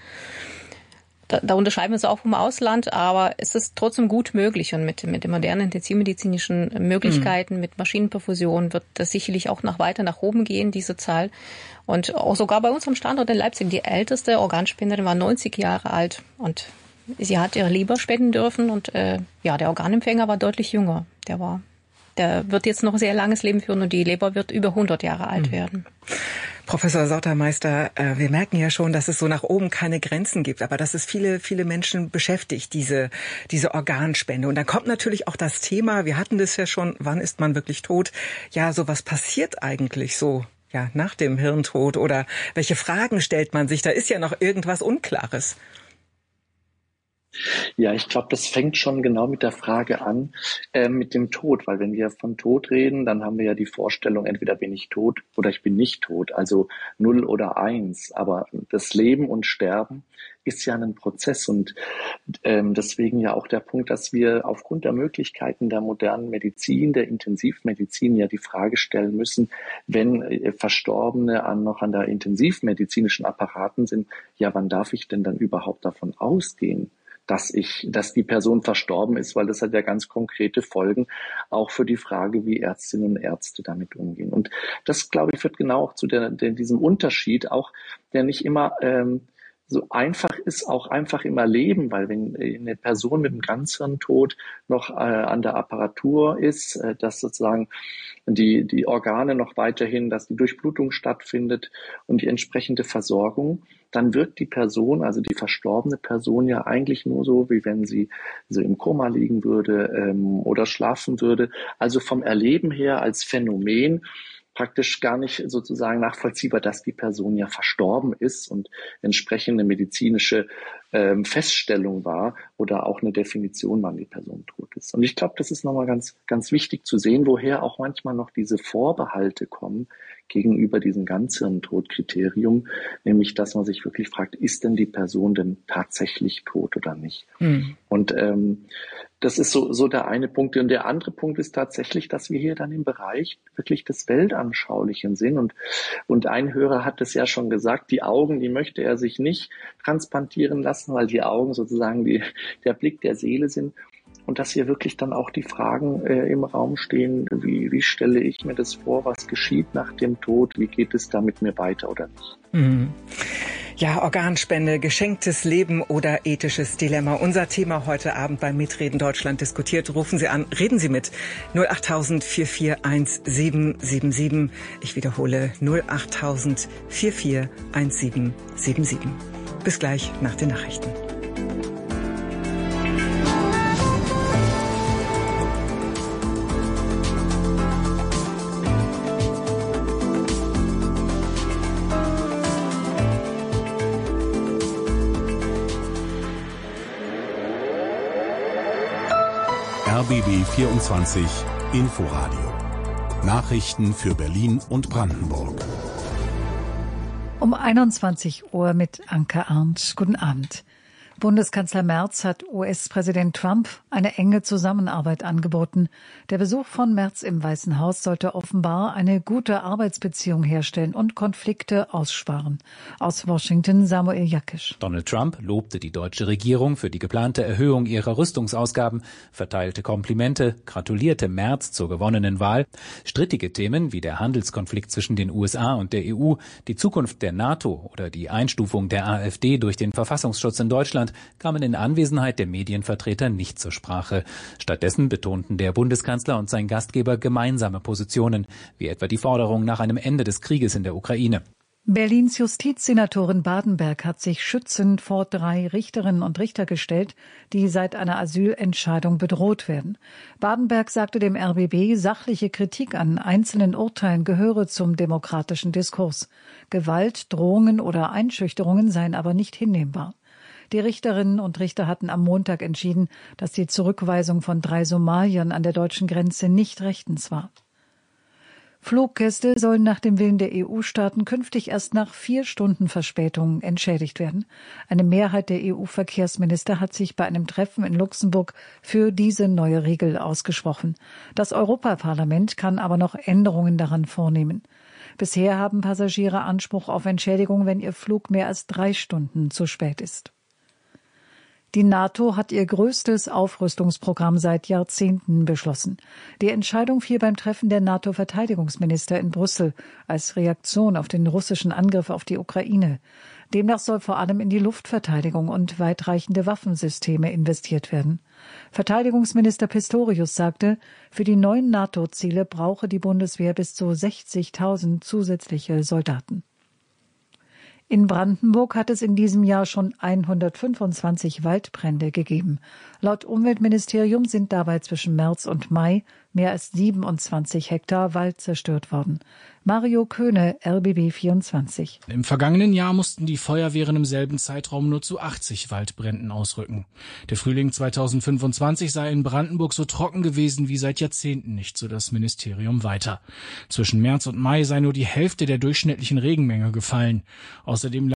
Da, da unterscheiden wir uns auch vom Ausland, aber es ist trotzdem gut möglich und mit, mit den modernen intensivmedizinischen Möglichkeiten, mhm. mit Maschinenperfusion wird das sicherlich auch noch weiter nach oben gehen, diese Zahl. Und auch sogar bei uns am Standort in Leipzig, die älteste Organspenderin war neunzig Jahre alt und sie hat ihre Leber spenden dürfen und äh, ja, der Organempfänger war deutlich jünger. Der war, der wird jetzt noch ein sehr langes Leben führen und die Leber wird über hundert Jahre alt mhm. werden. Professor Sautermeister, wir merken ja schon, dass es so nach oben keine Grenzen gibt, aber dass es viele, viele Menschen beschäftigt, diese, diese Organspende. Und dann kommt natürlich auch das Thema, wir hatten das ja schon, wann ist man wirklich tot? Ja, so was passiert eigentlich so, ja, nach dem Hirntod oder welche Fragen stellt man sich? Da ist ja noch irgendwas Unklares. Ja, ich glaube, das fängt schon genau mit der Frage an, äh, mit dem Tod, weil wenn wir von Tod reden, dann haben wir ja die Vorstellung, entweder bin ich tot oder ich bin nicht tot, also null oder eins. Aber das Leben und Sterben ist ja ein Prozess und ähm, deswegen ja auch der Punkt, dass wir aufgrund der Möglichkeiten der modernen Medizin, der Intensivmedizin ja die Frage stellen müssen, wenn äh, Verstorbene an, noch an der intensivmedizinischen Apparaten sind, ja, wann darf ich denn dann überhaupt davon ausgehen, dass ich, dass die Person verstorben ist, weil das hat ja ganz konkrete Folgen, auch für die Frage, wie Ärztinnen und Ärzte damit umgehen. Und das, glaube ich, führt genau auch zu der, der, diesem Unterschied, auch der nicht immer ähm, so einfach ist, auch einfach im Erleben, weil wenn eine Person mit einem Ganzhirntod noch äh, an der Apparatur ist, äh, dass sozusagen die, die Organe noch weiterhin, dass die Durchblutung stattfindet und die entsprechende Versorgung, dann wirkt die Person, also die verstorbene Person ja eigentlich nur so, wie wenn sie so im Koma liegen würde ähm, oder schlafen würde. Also vom Erleben her als Phänomen praktisch gar nicht sozusagen nachvollziehbar, dass die Person ja verstorben ist und entsprechende medizinische ähm, Feststellung war oder auch eine Definition, wann die Person tot ist. Und ich glaube, das ist nochmal ganz, ganz wichtig zu sehen, woher auch manchmal noch diese Vorbehalte kommen gegenüber diesem Ganzhirntodkriterium, nämlich, dass man sich wirklich fragt, ist denn die Person denn tatsächlich tot oder nicht? Mhm. Und ähm, das ist so, so der eine Punkt. Und der andere Punkt ist tatsächlich, dass wir hier dann im Bereich wirklich des Weltanschaulichen sind. Und, und ein Hörer hat es ja schon gesagt, die Augen, die möchte er sich nicht transplantieren lassen, weil die Augen sozusagen die, der Blick der Seele sind. Und dass hier wirklich dann auch die Fragen äh, im Raum stehen, wie, wie stelle ich mir das vor, was geschieht nach dem Tod, wie geht es da mit mir weiter oder nicht. Mhm. Ja, Organspende, geschenktes Leben oder ethisches Dilemma. Unser Thema heute Abend beim Mitreden Deutschland diskutiert. Rufen Sie an, reden Sie mit null acht null null vier vier eins sieben sieben sieben. Ich wiederhole null acht null null vier vier eins sieben sieben sieben. Bis gleich nach den Nachrichten. R B B vierundzwanzig Inforadio. Nachrichten für Berlin und Brandenburg. Um einundzwanzig Uhr mit Anke Arndt. Guten Abend. Bundeskanzler Merz hat U S-Präsident Trump eine enge Zusammenarbeit angeboten. Der Besuch von Merz im Weißen Haus sollte offenbar eine gute Arbeitsbeziehung herstellen und Konflikte aussparen. Aus Washington Samuel Jakisch. Donald Trump lobte die deutsche Regierung für die geplante Erhöhung ihrer Rüstungsausgaben, verteilte Komplimente, gratulierte Merz zur gewonnenen Wahl. Strittige Themen wie der Handelskonflikt zwischen den U S A und der E U, die Zukunft der NATO oder die Einstufung der AfD durch den Verfassungsschutz in Deutschland kamen in Anwesenheit der Medienvertreter nicht zur Sprache. Stattdessen betonten der Bundeskanzler und sein Gastgeber gemeinsame Positionen, wie etwa die Forderung nach einem Ende des Krieges in der Ukraine. Berlins Justizsenatorin Badenberg hat sich schützend vor drei Richterinnen und Richter gestellt, die seit einer Asylentscheidung bedroht werden. Badenberg sagte dem R B B, sachliche Kritik an einzelnen Urteilen gehöre zum demokratischen Diskurs. Gewalt, Drohungen oder Einschüchterungen seien aber nicht hinnehmbar. Die Richterinnen und Richter hatten am Montag entschieden, dass die Zurückweisung von drei Somaliern an der deutschen Grenze nicht rechtens war. Fluggäste sollen nach dem Willen der E U-Staaten künftig erst nach vier Stunden Verspätung entschädigt werden. Eine Mehrheit der E U-Verkehrsminister hat sich bei einem Treffen in Luxemburg für diese neue Regel ausgesprochen. Das Europaparlament kann aber noch Änderungen daran vornehmen. Bisher haben Passagiere Anspruch auf Entschädigung, wenn ihr Flug mehr als drei Stunden zu spät ist. Die NATO hat ihr größtes Aufrüstungsprogramm seit Jahrzehnten beschlossen. Die Entscheidung fiel beim Treffen der NATO-Verteidigungsminister in Brüssel als Reaktion auf den russischen Angriff auf die Ukraine. Demnach soll vor allem in die Luftverteidigung und weitreichende Waffensysteme investiert werden. Verteidigungsminister Pistorius sagte, für die neuen NATO-Ziele brauche die Bundeswehr bis zu sechzigtausend zusätzliche Soldaten. In Brandenburg hat es in diesem Jahr schon hundertfünfundzwanzig Waldbrände gegeben. Laut Umweltministerium sind dabei zwischen März und Mai mehr als siebenundzwanzig Hektar Wald zerstört worden. Mario Köhne, R B B vierundzwanzig. Im vergangenen Jahr mussten die Feuerwehren im selben Zeitraum nur zu achtzig Waldbränden ausrücken. Der Frühling zweitausendfünfundzwanzig sei in Brandenburg so trocken gewesen wie seit Jahrzehnten nicht, so das Ministerium weiter. Zwischen März und Mai sei nur die Hälfte der durchschnittlichen Regenmenge gefallen. Außerdem